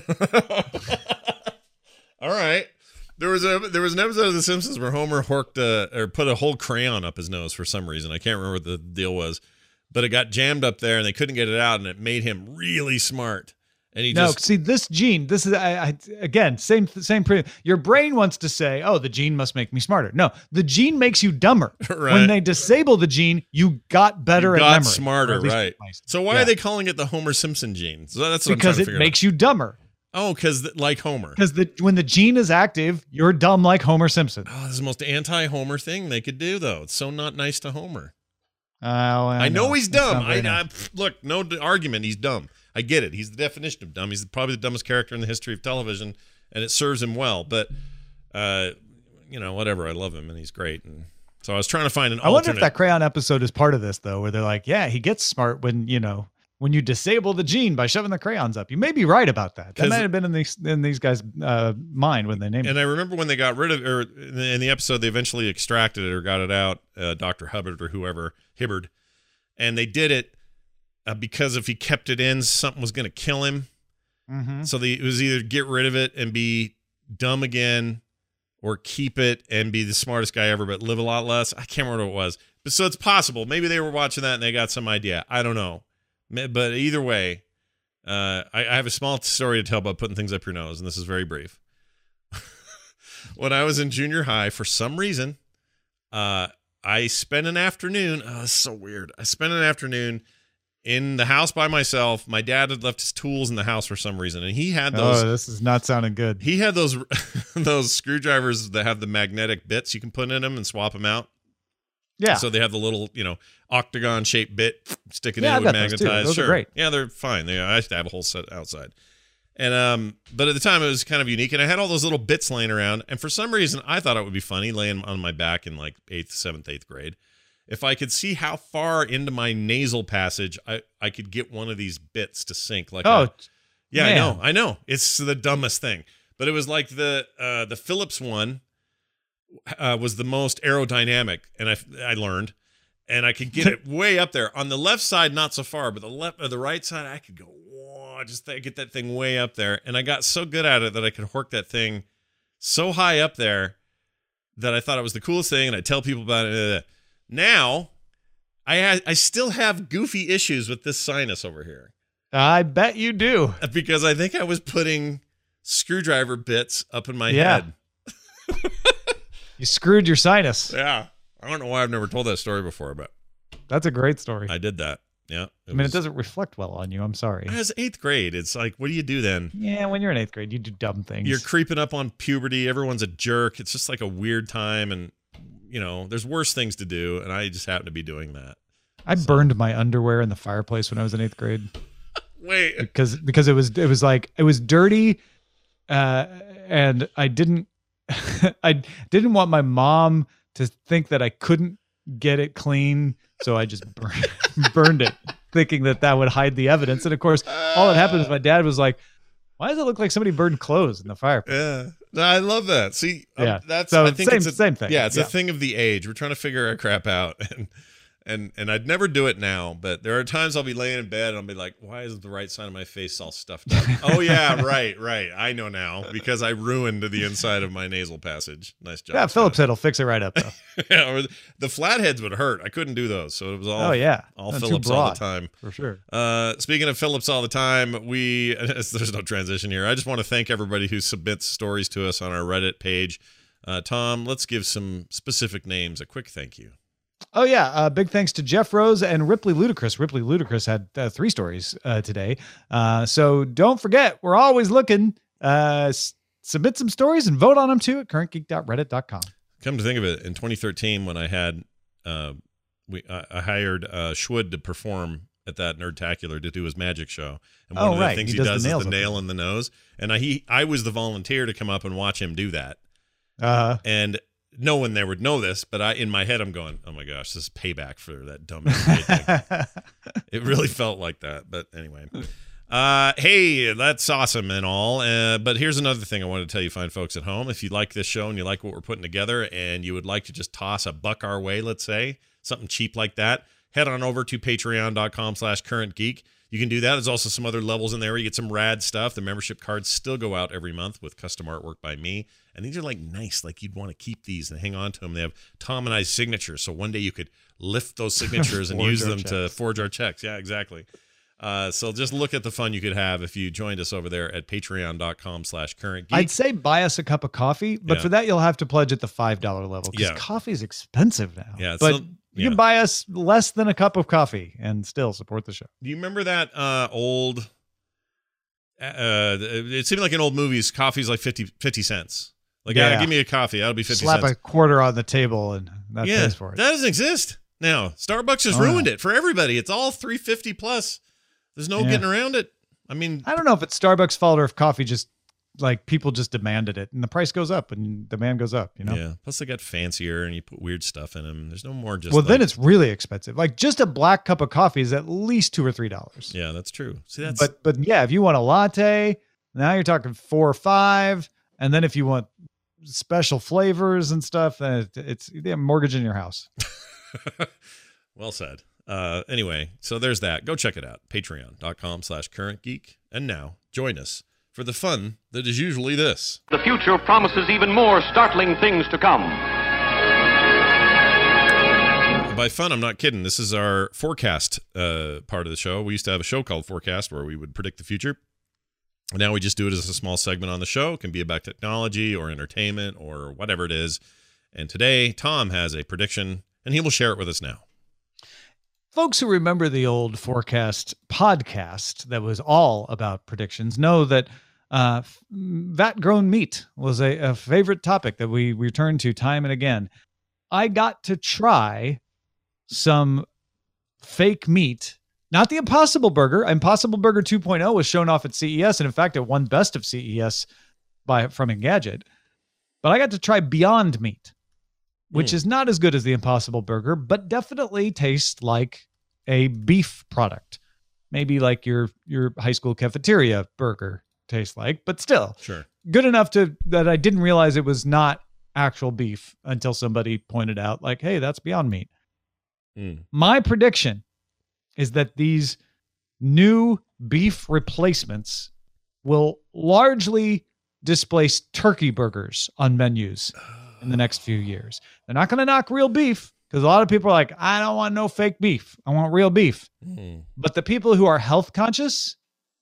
right. There was an episode of The Simpsons where Homer put a whole crayon up his nose for some reason. I can't remember what the deal was, but it got jammed up there and they couldn't get it out, and it made him really smart. And see this gene. This is again same. Your brain wants to say, "Oh, the gene must make me smarter." No, the gene makes you dumber. Right. When they disable the gene, you got better at memory. Smarter, right? So why are they calling it the Homer Simpson gene? So that's what because I'm trying to figure it makes you dumber. Oh, because like Homer. Because when the gene is active, you're dumb like Homer Simpson. Oh, this is the most anti-Homer thing they could do, though. It's so not nice to Homer. I know he's dumb. Look, no argument. He's dumb. I get it. He's the definition of dumb. He's probably the dumbest character in the history of television, and it serves him well. But, whatever. I love him, and he's great. And so I was trying to find an alternate. I wonder if that crayon episode is part of this, though, where they're like, yeah, he gets smart when you disable the gene by shoving the crayons up. You may be right about that. That might have been in these guys' mind when they named it. And I remember when they got rid of, or in the episode, they eventually extracted it or got it out, Dr. Hubbard or whoever, Hibbard, and they did it because if he kept it in, something was going to kill him. Mm-hmm. So it was either get rid of it and be dumb again, or keep it and be the smartest guy ever, but live a lot less. I can't remember what it was. But so it's possible. Maybe they were watching that and they got some idea. I don't know. But either way, I have a small story to tell about putting things up your nose, and this is very brief. When I was in junior high, for some reason, I spent an afternoon. Oh, this is so weird. I spent an afternoon in the house by myself. My dad had left his tools in the house for some reason, and he had those. Oh, this is not sounding good. He had those those screwdrivers that have the magnetic bits you can put in them and swap them out. Yeah. So they have the little, octagon shaped bit, stick it in, it would magnetize. Those are great. Yeah, they're fine. I used to have a whole set outside. And but at the time it was kind of unique, and I had all those little bits laying around, and for some reason I thought it would be funny laying on my back in like 8th grade. If I could see how far into my nasal passage I could get one of these bits to sink. Like, man. I know. It's the dumbest thing, but it was like the Philips one was the most aerodynamic, and I learned, and I could get it way up there on the left side, not so far, but the right side I could go. Just get that thing way up there, and I got so good at it that I could hork that thing so high up there that I thought it was the coolest thing, and I tell people about it. Now, I still have goofy issues with this sinus over here. I bet you do. Because I think I was putting screwdriver bits up in my head. You screwed your sinus. Yeah. I don't know why I've never told that story before, but that's a great story. I did that. Yeah. It doesn't reflect well on you. I'm sorry. I was 8th grade. It's like, what do you do then? Yeah, when you're in 8th grade, you do dumb things. You're creeping up on puberty. Everyone's a jerk. It's just like a weird time, and there's worse things to do, and I just happen to be doing that. I burned my underwear in the fireplace when I was in 8th grade. Wait. Because it was dirty, and I didn't want my mom to think that I couldn't get it clean. So I just burned it, thinking that would hide the evidence. And of course, all that happened is my dad was like, "Why does it look like somebody burned clothes in the fireplace?" Yeah, no, I love that. See, yeah, I think it's the same thing. Yeah, it's a thing of the age. We're trying to figure our crap out, and I'd never do it now. But there are times I'll be laying in bed and I'll be like, "Why isn't the right side of my face all stuffed up?" Oh yeah, right. I know now because I ruined the inside of my nasal passage. Nice job. Yeah, Phillips head will fix it right up though. Yeah, or the flatheads would hurt. I couldn't do those, so it was all all Phillips all the time for sure. Speaking of Phillips all the time, there's no transition here. I just want to thank everybody who submits stories to us on our Reddit page. Tom, let's give some specific names a quick thank you. Oh, yeah. Big thanks to Jeff Rose and Ripley Ludacris. Ripley Ludacris had 3 stories today. So don't forget, we're always looking. Submit some stories and vote on them too at currentgeek.reddit.com. Come to think of it, in 2013, when I had I hired Schwood to perform at that Nerdtacular to do his magic show. And one of the things he does is the nail in the nose. And I was the volunteer to come up and watch him do that. And no one there would know this, but in my head, I'm going, oh my gosh, this is payback for that dumb thing. It really felt like that. But anyway, hey, that's awesome and all. But here's another thing I wanted to tell you, fine folks at home. If you like this show and you like what we're putting together and you would like to just toss $1 our way, let's say, something cheap like that, head on over to patreon.com/currentgeek. You can do that. There's also some other levels in there where you get some rad stuff. The membership cards still go out every month with custom artwork by me. And these are like nice, like you'd want to keep these and hang on to them. They have Tom and I's signatures. So one day you could lift those signatures and use them to forge our checks. Yeah, exactly. So just look at the fun you could have if you joined us over there at patreon.com/currentgeek. I'd say buy us a cup of coffee, but for that, you'll have to pledge at the $5 level because coffee is expensive now. Yeah, but you can buy us less than a cup of coffee and still support the show. Do you remember that old, it seemed like in old movies, coffee's like 50 cents. Like, give me a coffee. That'll be 50 cents. Slap a quarter on the table and that pays for it. That doesn't exist now. Starbucks has ruined it for everybody. It's all $3.50 plus. There's no getting around it. I mean, I don't know if it's Starbucks' fault or if coffee just, like, people just demanded it and the price goes up and demand goes up, you know? Yeah. Plus they got fancier and you put weird stuff in them. There's no more just. Well, then it's really expensive. Like just a black cup of coffee is at least $2 or $3. Yeah, that's true. See, that's. But yeah, if you want a latte, now you're talking $4 or $5. And then if you want special flavors and stuff, then it's mortgage in your house. Well said. Anyway, so there's that. Go check it out. Patreon.com/currentgeek. And now join us for the fun that is usually this. The future promises even more startling things to come. By fun, I'm not kidding. This is our forecast part of the show. We used to have a show called Forecast where we would predict the future. Now we just do it as a small segment on the show. It can be about technology or entertainment or whatever it is. And today, Tom has a prediction, and he will share it with us now. Folks who remember the old Forecast podcast that was all about predictions know that vat-grown meat was a favorite topic that we return to time and again. I got to try some fake meat Not the Impossible Burger. Impossible Burger 2.0 was shown off at CES, and in fact, it won Best of CES from Engadget. But I got to try Beyond Meat, which is not as good as the Impossible Burger, but definitely tastes like a beef product. Maybe like your high school cafeteria burger tastes like, but still sure good enough that I didn't realize it was not actual beef until somebody pointed out, like, hey, that's Beyond Meat. My prediction is that these new beef replacements will largely displace turkey burgers on menus in the next few years. They're not going to knock real beef, because a lot of people are like, I don't want no fake beef. I want real beef. But the people who are health conscious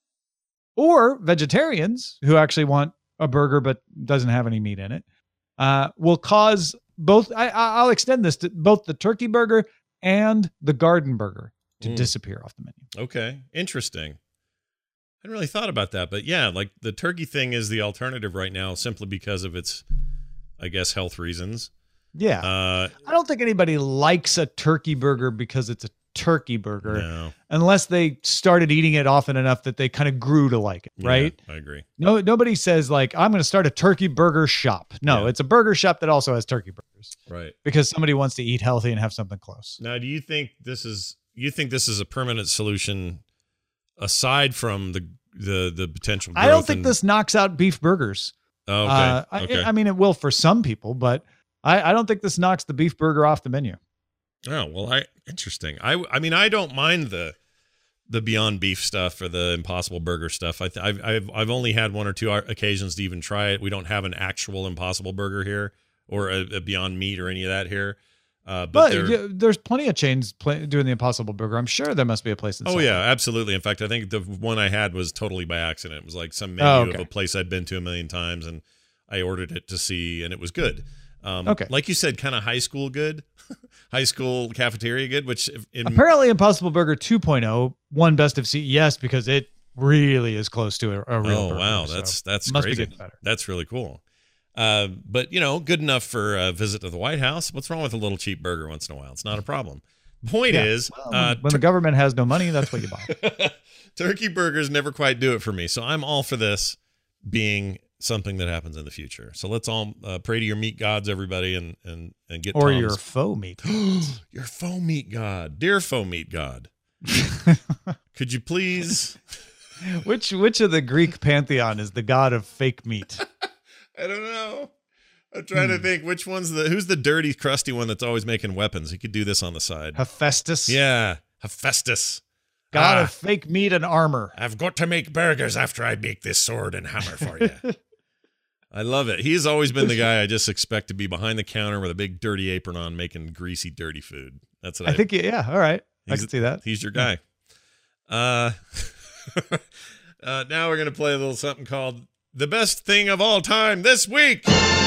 or vegetarians who actually want a burger but doesn't have any meat in it will cause both. I'll extend this to both the turkey burger and the garden burger to disappear off the menu. Okay. Interesting. I hadn't really thought about that, but yeah, like the turkey thing is the alternative right now simply because of its, I guess, health reasons. Yeah. I don't think anybody likes a turkey burger because it's a turkey burger unless they started eating it often enough that they kind of grew to like it, right? Yeah, I agree. No, nobody says like, I'm going to start a turkey burger shop. No, it's a burger shop that also has turkey burgers. Right. Because somebody wants to eat healthy and have something close. Now, do you think this is a permanent solution aside from the potential growth? I don't think this knocks out beef burgers. Oh, okay. Okay. I mean, it will for some people, but I don't think this knocks the beef burger off the menu. Oh, well, interesting. I mean, I don't mind the Beyond Beef stuff or the Impossible Burger stuff. I've only had one or two occasions to even try it. We don't have an actual Impossible Burger here or a Beyond Meat or any of that here. But there's plenty of chains doing the Impossible Burger. I'm sure there must be a place. Oh yeah, absolutely. In fact, I think the one I had was totally by accident. It was like some menu of a place I'd been to a million times, and I ordered it to see, and it was good. Like you said, kind of high school good, high school cafeteria good, which apparently Impossible Burger 2.0 won Best of CES because it really is close to a real burger. Oh wow, that's crazy. That's really cool. But good enough for a visit to the White House. What's wrong with a little cheap burger once in a while? It's not a problem. The point is, when the government has no money, that's what you buy. Turkey burgers never quite do it for me. So I'm all for this being something that happens in the future. So let's all pray to your meat gods, everybody, and get or Tom's. Your faux meat gods. Your faux meat god, dear faux meat god. Could you please? Which of the Greek pantheon is the god of fake meat? I don't know. I'm trying to think who's the dirty, crusty one that's always making weapons. He could do this on the side. Hephaestus. Yeah, Hephaestus. God of fake meat and armor. I've got to make burgers after I make this sword and hammer for you. I love it. He's always been the guy I just expect to be behind the counter with a big dirty apron on making greasy, dirty food. That's what I think. Yeah, all right. I can see that. He's your guy. Now we're going to play a little something called The Best Thing of All Time This Week.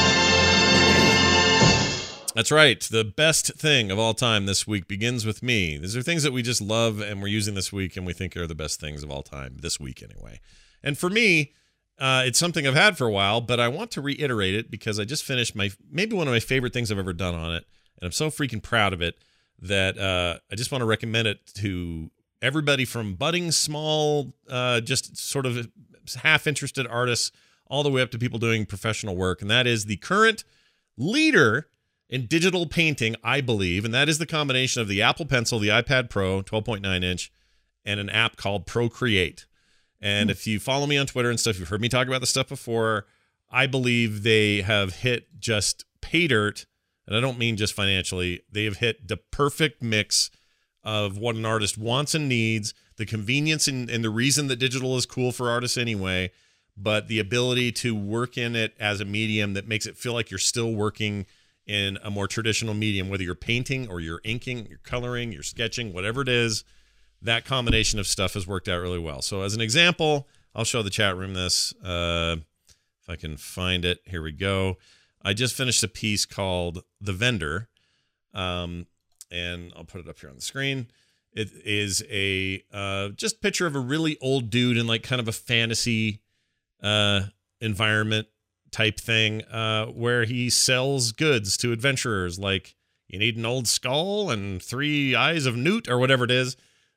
That's right. The best thing of all time this week begins with me. These are things that we just love and we're using this week and we think are the best things of all time this week anyway. And for me, it's something I've had for a while, but I want to reiterate it because I just finished maybe one of my favorite things I've ever done on it. And I'm so freaking proud of it that I just want to recommend it to everybody from budding small, just sort of half-interested artists all the way up to people doing professional work. And that is the current leader in digital painting, I believe, and that is the combination of the Apple Pencil, the iPad Pro, 12.9 inch, and an app called Procreate. And if you follow me on Twitter and stuff, you've heard me talk about this stuff before. I believe they have hit just pay dirt, and I don't mean just financially. They have hit the perfect mix of what an artist wants and needs, the convenience and the reason that digital is cool for artists anyway, but the ability to work in it as a medium that makes it feel like you're still working in a more traditional medium, whether you're painting or you're inking, you're coloring, you're sketching, whatever it is, that combination of stuff has worked out really well. So as an example, I'll show the chat room this. If I can find it, here we go. I just finished a piece called The Vendor, and I'll put it up here on the screen. It is a just picture of a really old dude in like kind of a fantasy environment type thing where he sells goods to adventurers, like you need an old skull and 3 eyes of newt or whatever it is.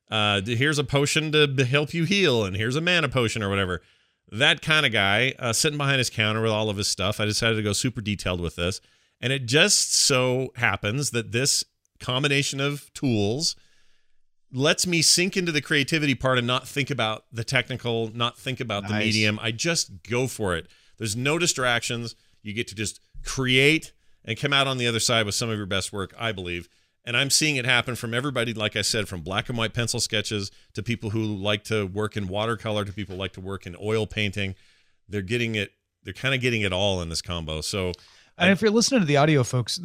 Here's a potion to help you heal, and here's a mana potion or whatever. That kind of guy sitting behind his counter with all of his stuff. I decided to go super detailed with this. And it just so happens that this combination of tools lets me sink into the creativity part and not think about the technical, not think about the medium. I just go for it. There's no distractions. You get to just create and come out on the other side with some of your best work, I believe. And I'm seeing it happen from everybody, like I said, from black and white pencil sketches to people who like to work in watercolor to people who like to work in oil painting. They're getting it. They're kind of getting it all in this combo. So, and if you're listening to the audio, folks,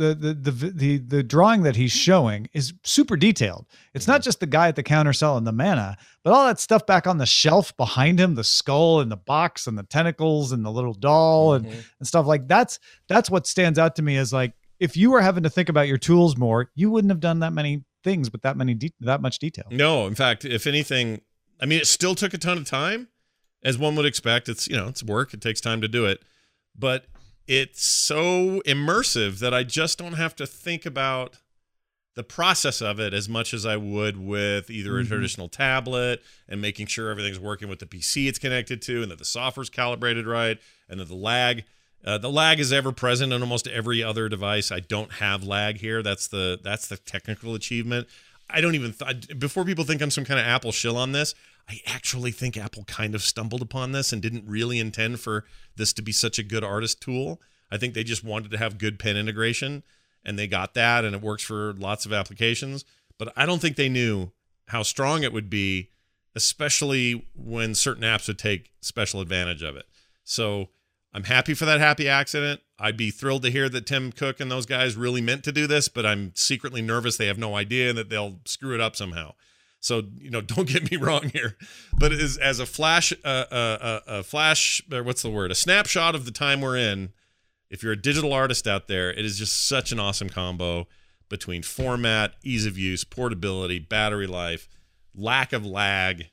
the drawing that he's showing is super detailed. It's not just the guy at the counter selling the mana, but all that stuff back on the shelf behind him, the skull and the box and the tentacles and the little doll and stuff like that's what stands out to me as like, if you were having to think about your tools more, you wouldn't have done that many things with that much detail. No, in fact, if anything, I mean, it still took a ton of time, as one would expect. It's, it's work. It takes time to do it, but it's so immersive that I just don't have to think about the process of it as much as I would with either a traditional tablet and making sure everything's working with the PC it's connected to and that the software's calibrated right and that the lag is ever present on almost every other device. I don't have lag here. That's the technical achievement. I don't even before people think I'm some kind of Apple shill on this, I actually think Apple kind of stumbled upon this and didn't really intend for this to be such a good artist tool. I think they just wanted to have good pen integration, and they got that, and it works for lots of applications. But I don't think they knew how strong it would be, especially when certain apps would take special advantage of it. So I'm happy for that happy accident. I'd be thrilled to hear that Tim Cook and those guys really meant to do this, but I'm secretly nervous they have no idea and that they'll screw it up somehow. So, don't get me wrong here, but as a snapshot of the time we're in, if you're a digital artist out there, it is just such an awesome combo between format, ease of use, portability, battery life, lack of lag,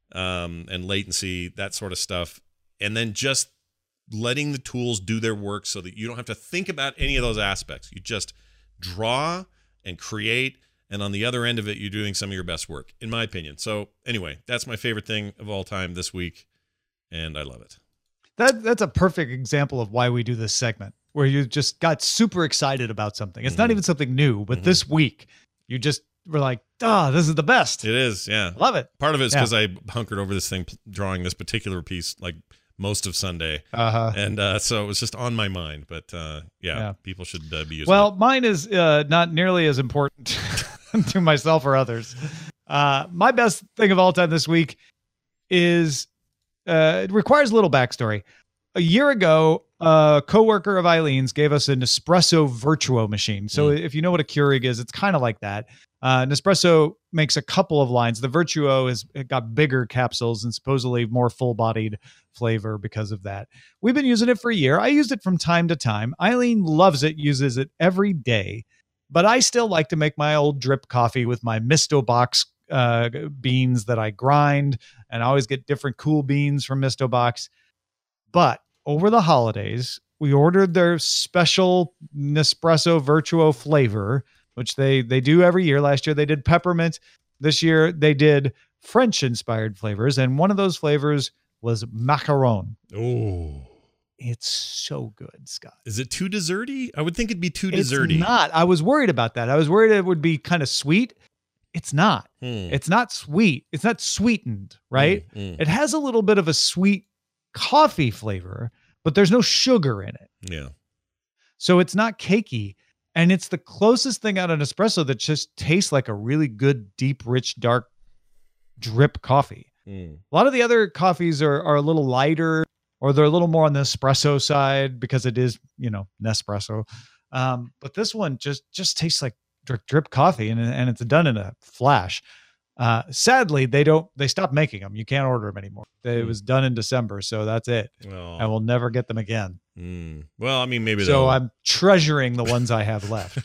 and latency, that sort of stuff. And then just letting the tools do their work so that you don't have to think about any of those aspects. You just draw and create, and on the other end of it, you're doing some of your best work, in my opinion. So anyway, that's my favorite thing of all time this week, and I love it. That's a perfect example of why we do this segment, where you just got super excited about something. It's not even something new, but this week you just were like, this is the best. It is, yeah. Love it. Part of it is because I hunkered over this thing, drawing this particular piece, like most of Sunday. And so it was just on my mind. But people should be using it. Mine is not nearly as important to myself or others. My best thing of all time this week is it requires a little backstory. A year ago, a coworker of Eileen's gave us a Nespresso Virtuo machine. So if you know what a Keurig is, it's kind of like that. Nespresso makes a couple of lines. The Virtuo it got bigger capsules and supposedly more full-bodied flavor because of that. We've been using it for a year. I used it from time to time. Eileen loves it, uses it every day. But I still like to make my old drip coffee with my Misto Box beans that I grind, and I always get different cool beans from Misto Box. But over the holidays, we ordered their special Nespresso Virtuo flavor, which they do every year. Last year they did peppermint. This year they did French-inspired flavors, and one of those flavors was macaron. Oh, it's so good, Scott. Is it too desserty? I would think it'd be too desserty. It's not. I was worried about that. I was worried it would be kind of sweet. It's not. It's not sweet. It's not sweetened, right? It has a little bit of a sweet coffee flavor, but there's no sugar in it. Yeah. So it's not cakey. And it's the closest thing out of espresso that just tastes like a really good, deep, rich, dark drip coffee. A lot of the other coffees are a little lighter, or they're a little more on the espresso side because it is, Nespresso. But this one just tastes like drip coffee, and it's done in a flash. Sadly, they stopped making them. You can't order them anymore. It was done in December, so that's it. I will never get them again. Well, I mean, maybe so. I'm treasuring the ones I have left.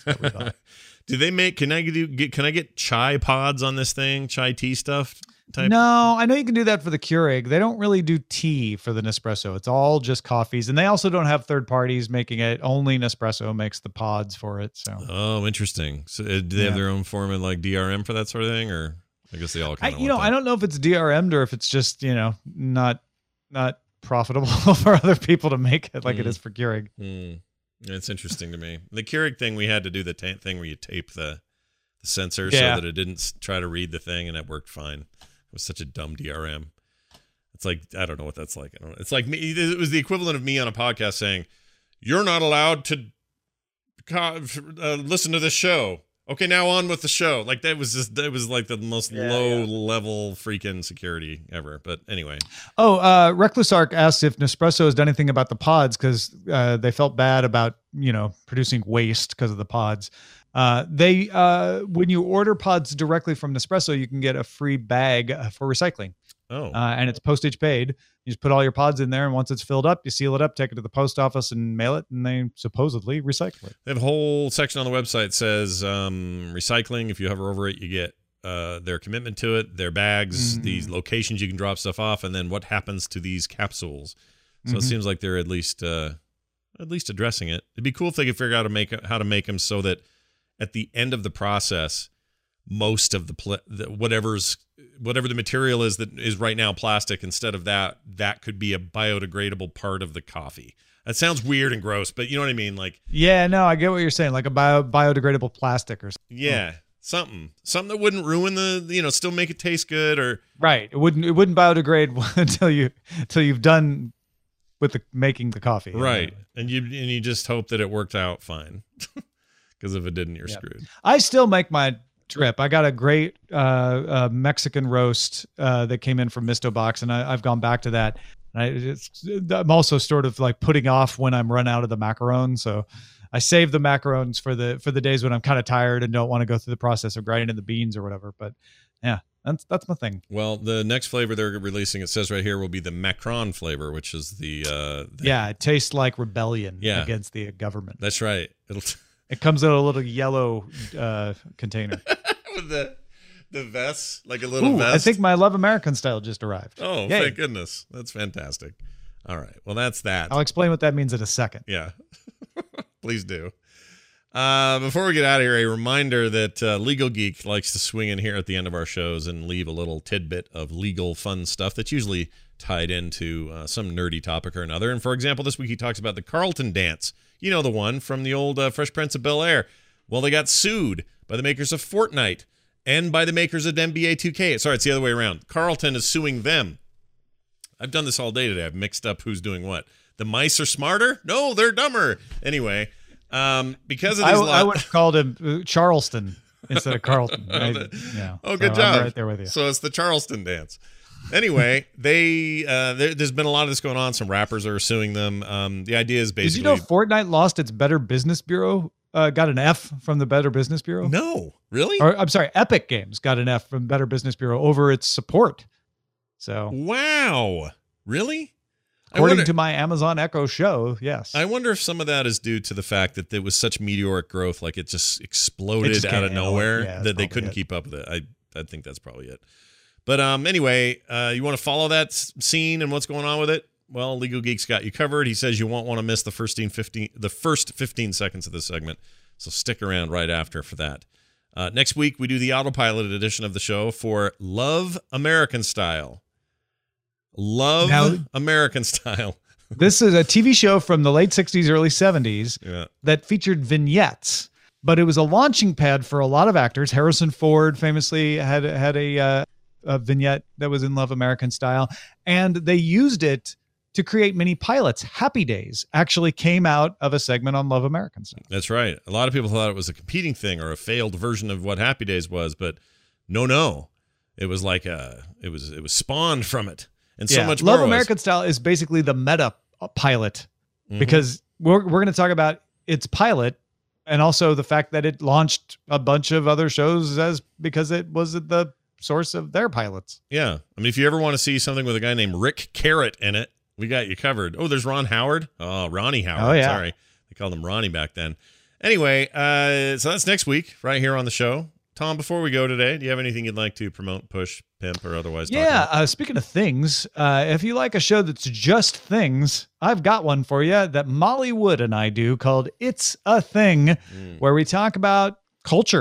Do they make? Can I get chai pods on this thing? Chai tea stuff? No, I know you can do that for the Keurig. They don't really do tea for the Nespresso. It's all just coffees, and they also don't have third parties making it. Only Nespresso makes the pods for it. So. Oh, interesting. So do they have their own form of like DRM for that sort of thing, or? I guess they all kind of I don't know if it's DRM'd or if it's just, not profitable for other people to make it like it is for Keurig. It's interesting to me. The Keurig thing, we had to do the thing where you tape the sensor so that it didn't try to read the thing, and that worked fine. It was such a dumb DRM. It's like, I don't know what that's like. It's like me. It was the equivalent of me on a podcast saying, "You're not allowed to listen to this show." Okay, now on with the show. Like that was like the most low level freaking security ever. But anyway. Oh, Reckless Arc asked if Nespresso has done anything about the pods because they felt bad about producing waste because of the pods. They when you order pods directly from Nespresso, you can get a free bag for recycling. Oh. And it's postage paid. You just put all your pods in there, and once it's filled up, you seal it up, take it to the post office, and mail it, and they supposedly recycle it. They have a whole section on the website that says recycling. If you hover over it, you get their commitment to it, their bags, these locations you can drop stuff off, and then what happens to these capsules. So it seems like they're at least addressing it. It'd be cool if they could figure out how to make them so that at the end of the process, most of whatever the material is that is right now plastic, instead of that could be a biodegradable part of the coffee. That sounds weird and gross, but you know what I mean? Like, yeah, no, I get what you're saying, like a biodegradable plastic or something. Yeah, something that wouldn't ruin still make it taste good, or right. It wouldn't biodegrade until you've done with making the coffee, right? And you just hope that it worked out fine, because if it didn't, you're screwed. I still make my drip. I got a great Mexican roast that came in from Misto Box, and I've gone back to that. I'm also sort of like putting off when I'm run out of the macaron, so I save the macarons for the days when I'm kind of tired and don't want to go through the process of grinding in the beans or whatever. But yeah, that's my thing. Well, the next flavor they're releasing, it says right here, will be the Macron flavor, which is the it tastes like rebellion against the government. That's right. It comes in a little yellow container. With the vest, like a little vest. I think my Love American style just arrived. Oh, yay. Thank goodness. That's fantastic. All right. Well, that's that. I'll explain what that means in a second. Yeah. Please do. Before we get out of here, a reminder that Legal Geek likes to swing in here at the end of our shows and leave a little tidbit of legal fun stuff that's usually tied into some nerdy topic or another. And for example, this week he talks about the Carlton dance. You know, the one from the old Fresh Prince of Bel-Air. Well, they got sued by the makers of Fortnite and by the makers of NBA 2K. Sorry, it's the other way around. Carlton is suing them. I've done this all day today. I've mixed up who's doing what. The mice are smarter? No, they're dumber. Anyway, because of these I would have called him Charleston instead of Carlton. Good job. I'm right there with you. So it's the Charleston dance. Anyway, there's been a lot of this going on. Some rappers are suing them. The idea is basically... Did you know Fortnite lost its Better Business Bureau? Got an F from the Better Business Bureau? No, really? Or, I'm sorry, Epic Games got an F from Better Business Bureau over its support. So wow, really? According to my Amazon Echo show, yes. I wonder if some of that is due to the fact that there was such meteoric growth, like it just exploded out of nowhere that they couldn't keep up with it. I think that's probably it. But anyway, you want to follow that scene and what's going on with it? Well, Legal Geek's got you covered. He says you won't want to miss the first 15 seconds of this segment, so stick around right after for that. Next week, we do the autopilot edition of the show for Love American Style. American Style. This is a TV show from the late 60s, early 70s that featured vignettes, but it was a launching pad for a lot of actors. Harrison Ford famously had a vignette that was in Love American Style, and they used it to create mini pilots. Happy Days actually came out of a segment on Love American Style. That's right. A lot of people thought it was a competing thing or a failed version of what Happy Days was, but no. It was like it was spawned from it. And so much more. Love American Style is basically the meta pilot because we're going to talk about its pilot and also the fact that it launched a bunch of other shows because it was the source of their pilots. Yeah. I mean, if you ever want to see something with a guy named Rick Carrot in it, we got you covered. Oh, there's Ron Howard. Oh, Ronnie Howard. Oh, yeah. Sorry. They called him Ronnie back then. Anyway, so that's next week right here on the show. Tom, before we go today, do you have anything you'd like to promote, push, pimp, or otherwise talk about? Speaking of things, if you like a show that's just things, I've got one for you that Molly Wood and I do called It's a Thing, where we talk about culture.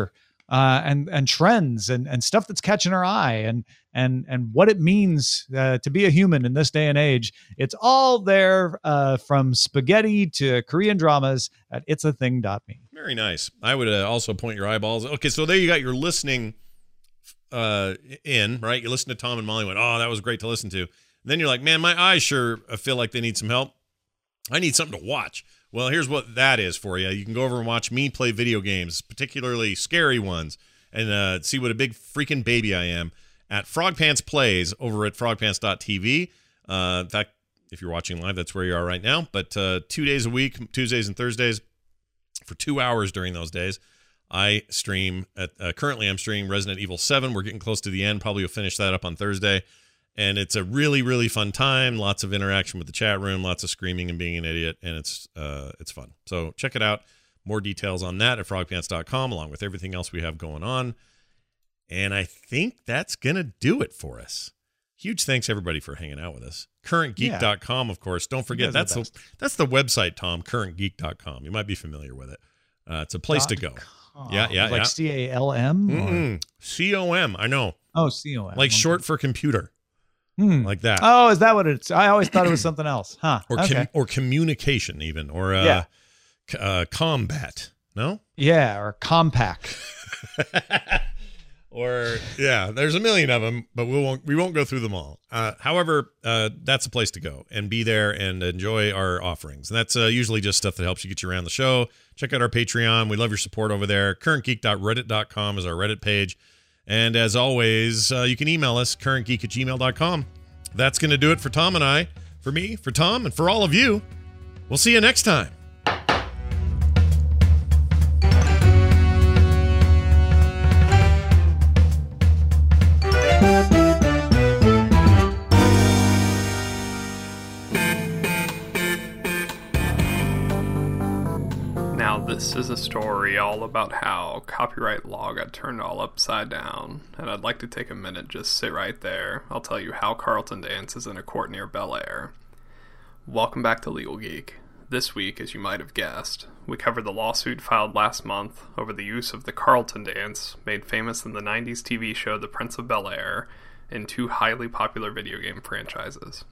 and trends and stuff that's catching our eye and what it means to be a human in this day and age. It's all there, from spaghetti to Korean dramas at it'sathing.me. Very nice. I would also point your eyeballs. Okay, so there you got your listening in, right? You listen to Tom and Molly, went, oh, that was great to listen to. And then you're like, man, my eyes sure feel like they need some help. I need something to watch. Well, here's what that is for you. You can go over and watch me play video games, particularly scary ones, and see what a big freaking baby I am at Frog Pants Plays over at frogpants.tv. In fact, if you're watching live, that's where you are right now. But 2 days a week, Tuesdays and Thursdays, for 2 hours during those days, I stream. Currently, I'm streaming Resident Evil 7. We're getting close to the end. Probably will finish that up on Thursday. And it's a really, really fun time. Lots of interaction with the chat room, lots of screaming and being an idiot, and it's fun. So check it out. More details on that at frogpants.com, along with everything else we have going on. And I think that's going to do it for us. Huge thanks, everybody, for hanging out with us. CurrentGeek.com, of course. Don't forget, that's the website, Tom, currentGeek.com. You might be familiar with it. It's a place to go. Yeah. Like CALM? COM, I know. Oh, COM. Like short for computer. Like that. Oh, is that what it's? I always thought it was something else. Huh. Or communication even, or combat. No? Yeah, or compact. Or there's a million of them, but we won't go through them all. However, that's a place to go and be there and enjoy our offerings. And that's usually just stuff that helps you get you around the show. Check out our Patreon. We love your support over there. currentgeek.reddit.com is our Reddit page. And as always, you can email us, currentgeek@gmail.com. That's going to do it for Tom and I, for me, for Tom, and for all of you. We'll see you next time. This is a story all about how copyright law got turned all upside down, and I'd like to take a minute, just sit right there. I'll tell you how Carlton Dance is in a court near Bel Air. Welcome back to Legal Geek. This week, as you might have guessed, we covered the lawsuit filed last month over the use of the Carlton Dance, made famous in the 90s TV show The Prince of Bel-Air, in 2 highly popular video game franchises.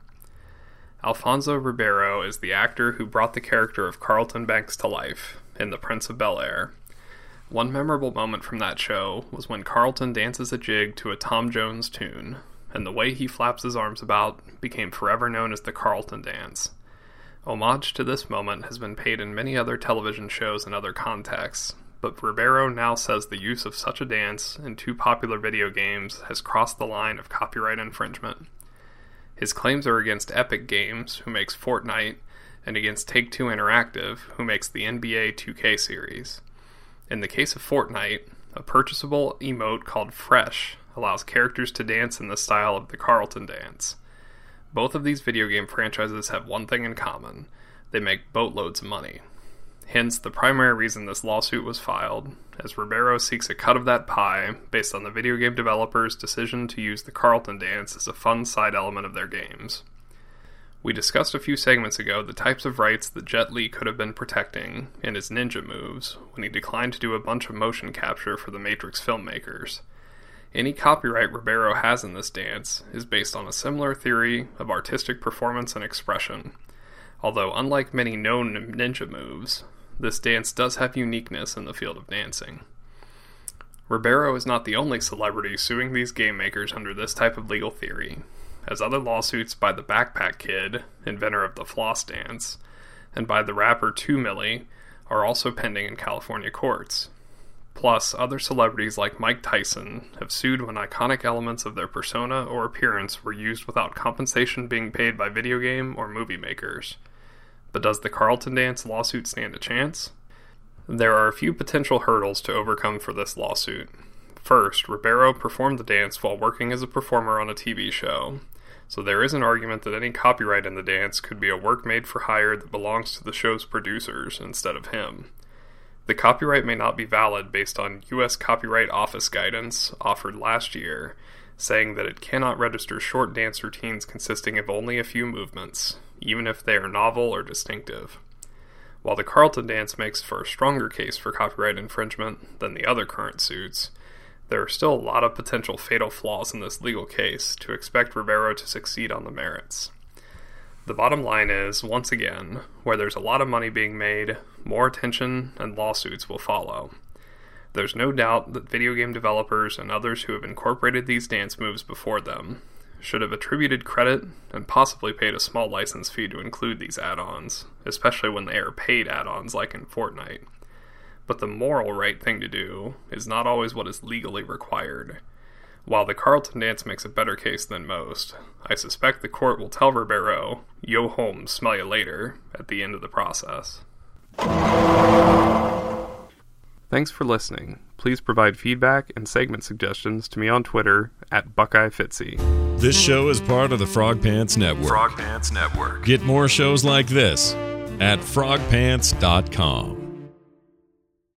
Alfonso Ribeiro is the actor who brought the character of Carlton Banks to life in The Prince of Bel-Air. One memorable moment from that show was when Carlton dances a jig to a Tom Jones tune, and the way he flaps his arms about became forever known as the Carlton Dance. Homage to this moment has been paid in many other television shows and other contexts, but Ribeiro now says the use of such a dance in 2 popular video games has crossed the line of copyright infringement. His claims are against Epic Games, who makes Fortnite, and against Take-Two Interactive, who makes the NBA 2K series. In the case of Fortnite, a purchasable emote called Fresh allows characters to dance in the style of the Carlton Dance. Both of these video game franchises have one thing in common: they make boatloads of money. Hence, the primary reason this lawsuit was filed, as Ribeiro seeks a cut of that pie based on the video game developers' decision to use the Carlton Dance as a fun side element of their games. We discussed a few segments ago the types of rights that Jet Li could have been protecting in his ninja moves when he declined to do a bunch of motion capture for the Matrix filmmakers. Any copyright Ribeiro has in this dance is based on a similar theory of artistic performance and expression, although unlike many known ninja moves, this dance does have uniqueness in the field of dancing. Ribeiro is not the only celebrity suing these game makers under this type of legal theory, as other lawsuits by the Backpack Kid, inventor of the floss dance, and by the rapper 2 Milli are also pending in California courts. Plus, other celebrities like Mike Tyson have sued when iconic elements of their persona or appearance were used without compensation being paid by video game or movie makers. But does the Carlton Dance lawsuit stand a chance? There are a few potential hurdles to overcome for this lawsuit. First, Ribeiro performed the dance while working as a performer on a TV show, so there is an argument that any copyright in the dance could be a work made for hire that belongs to the show's producers instead of him. The copyright may not be valid based on U.S. Copyright Office guidance offered last year, saying that it cannot register short dance routines consisting of only a few movements, even if they are novel or distinctive. While the Carlton dance makes for a stronger case for copyright infringement than the other current suits, there are still a lot of potential fatal flaws in this legal case to expect Ribeiro to succeed on the merits. The bottom line is, once again, where there's a lot of money being made, more attention and lawsuits will follow. There's no doubt that video game developers and others who have incorporated these dance moves before them should have attributed credit and possibly paid a small license fee to include these add-ons, especially when they are paid add-ons like in Fortnite. But the moral right thing to do is not always what is legally required. While the Carlton dance makes a better case than most, I suspect the court will tell Ribeiro, "Yo home, smell you later," at the end of the process. Thanks for listening. Please provide feedback and segment suggestions to me on Twitter at BuckeyeFitzy. This show is part of the Frog Pants Network. Frog Pants Network. Get more shows like this at frogpants.com.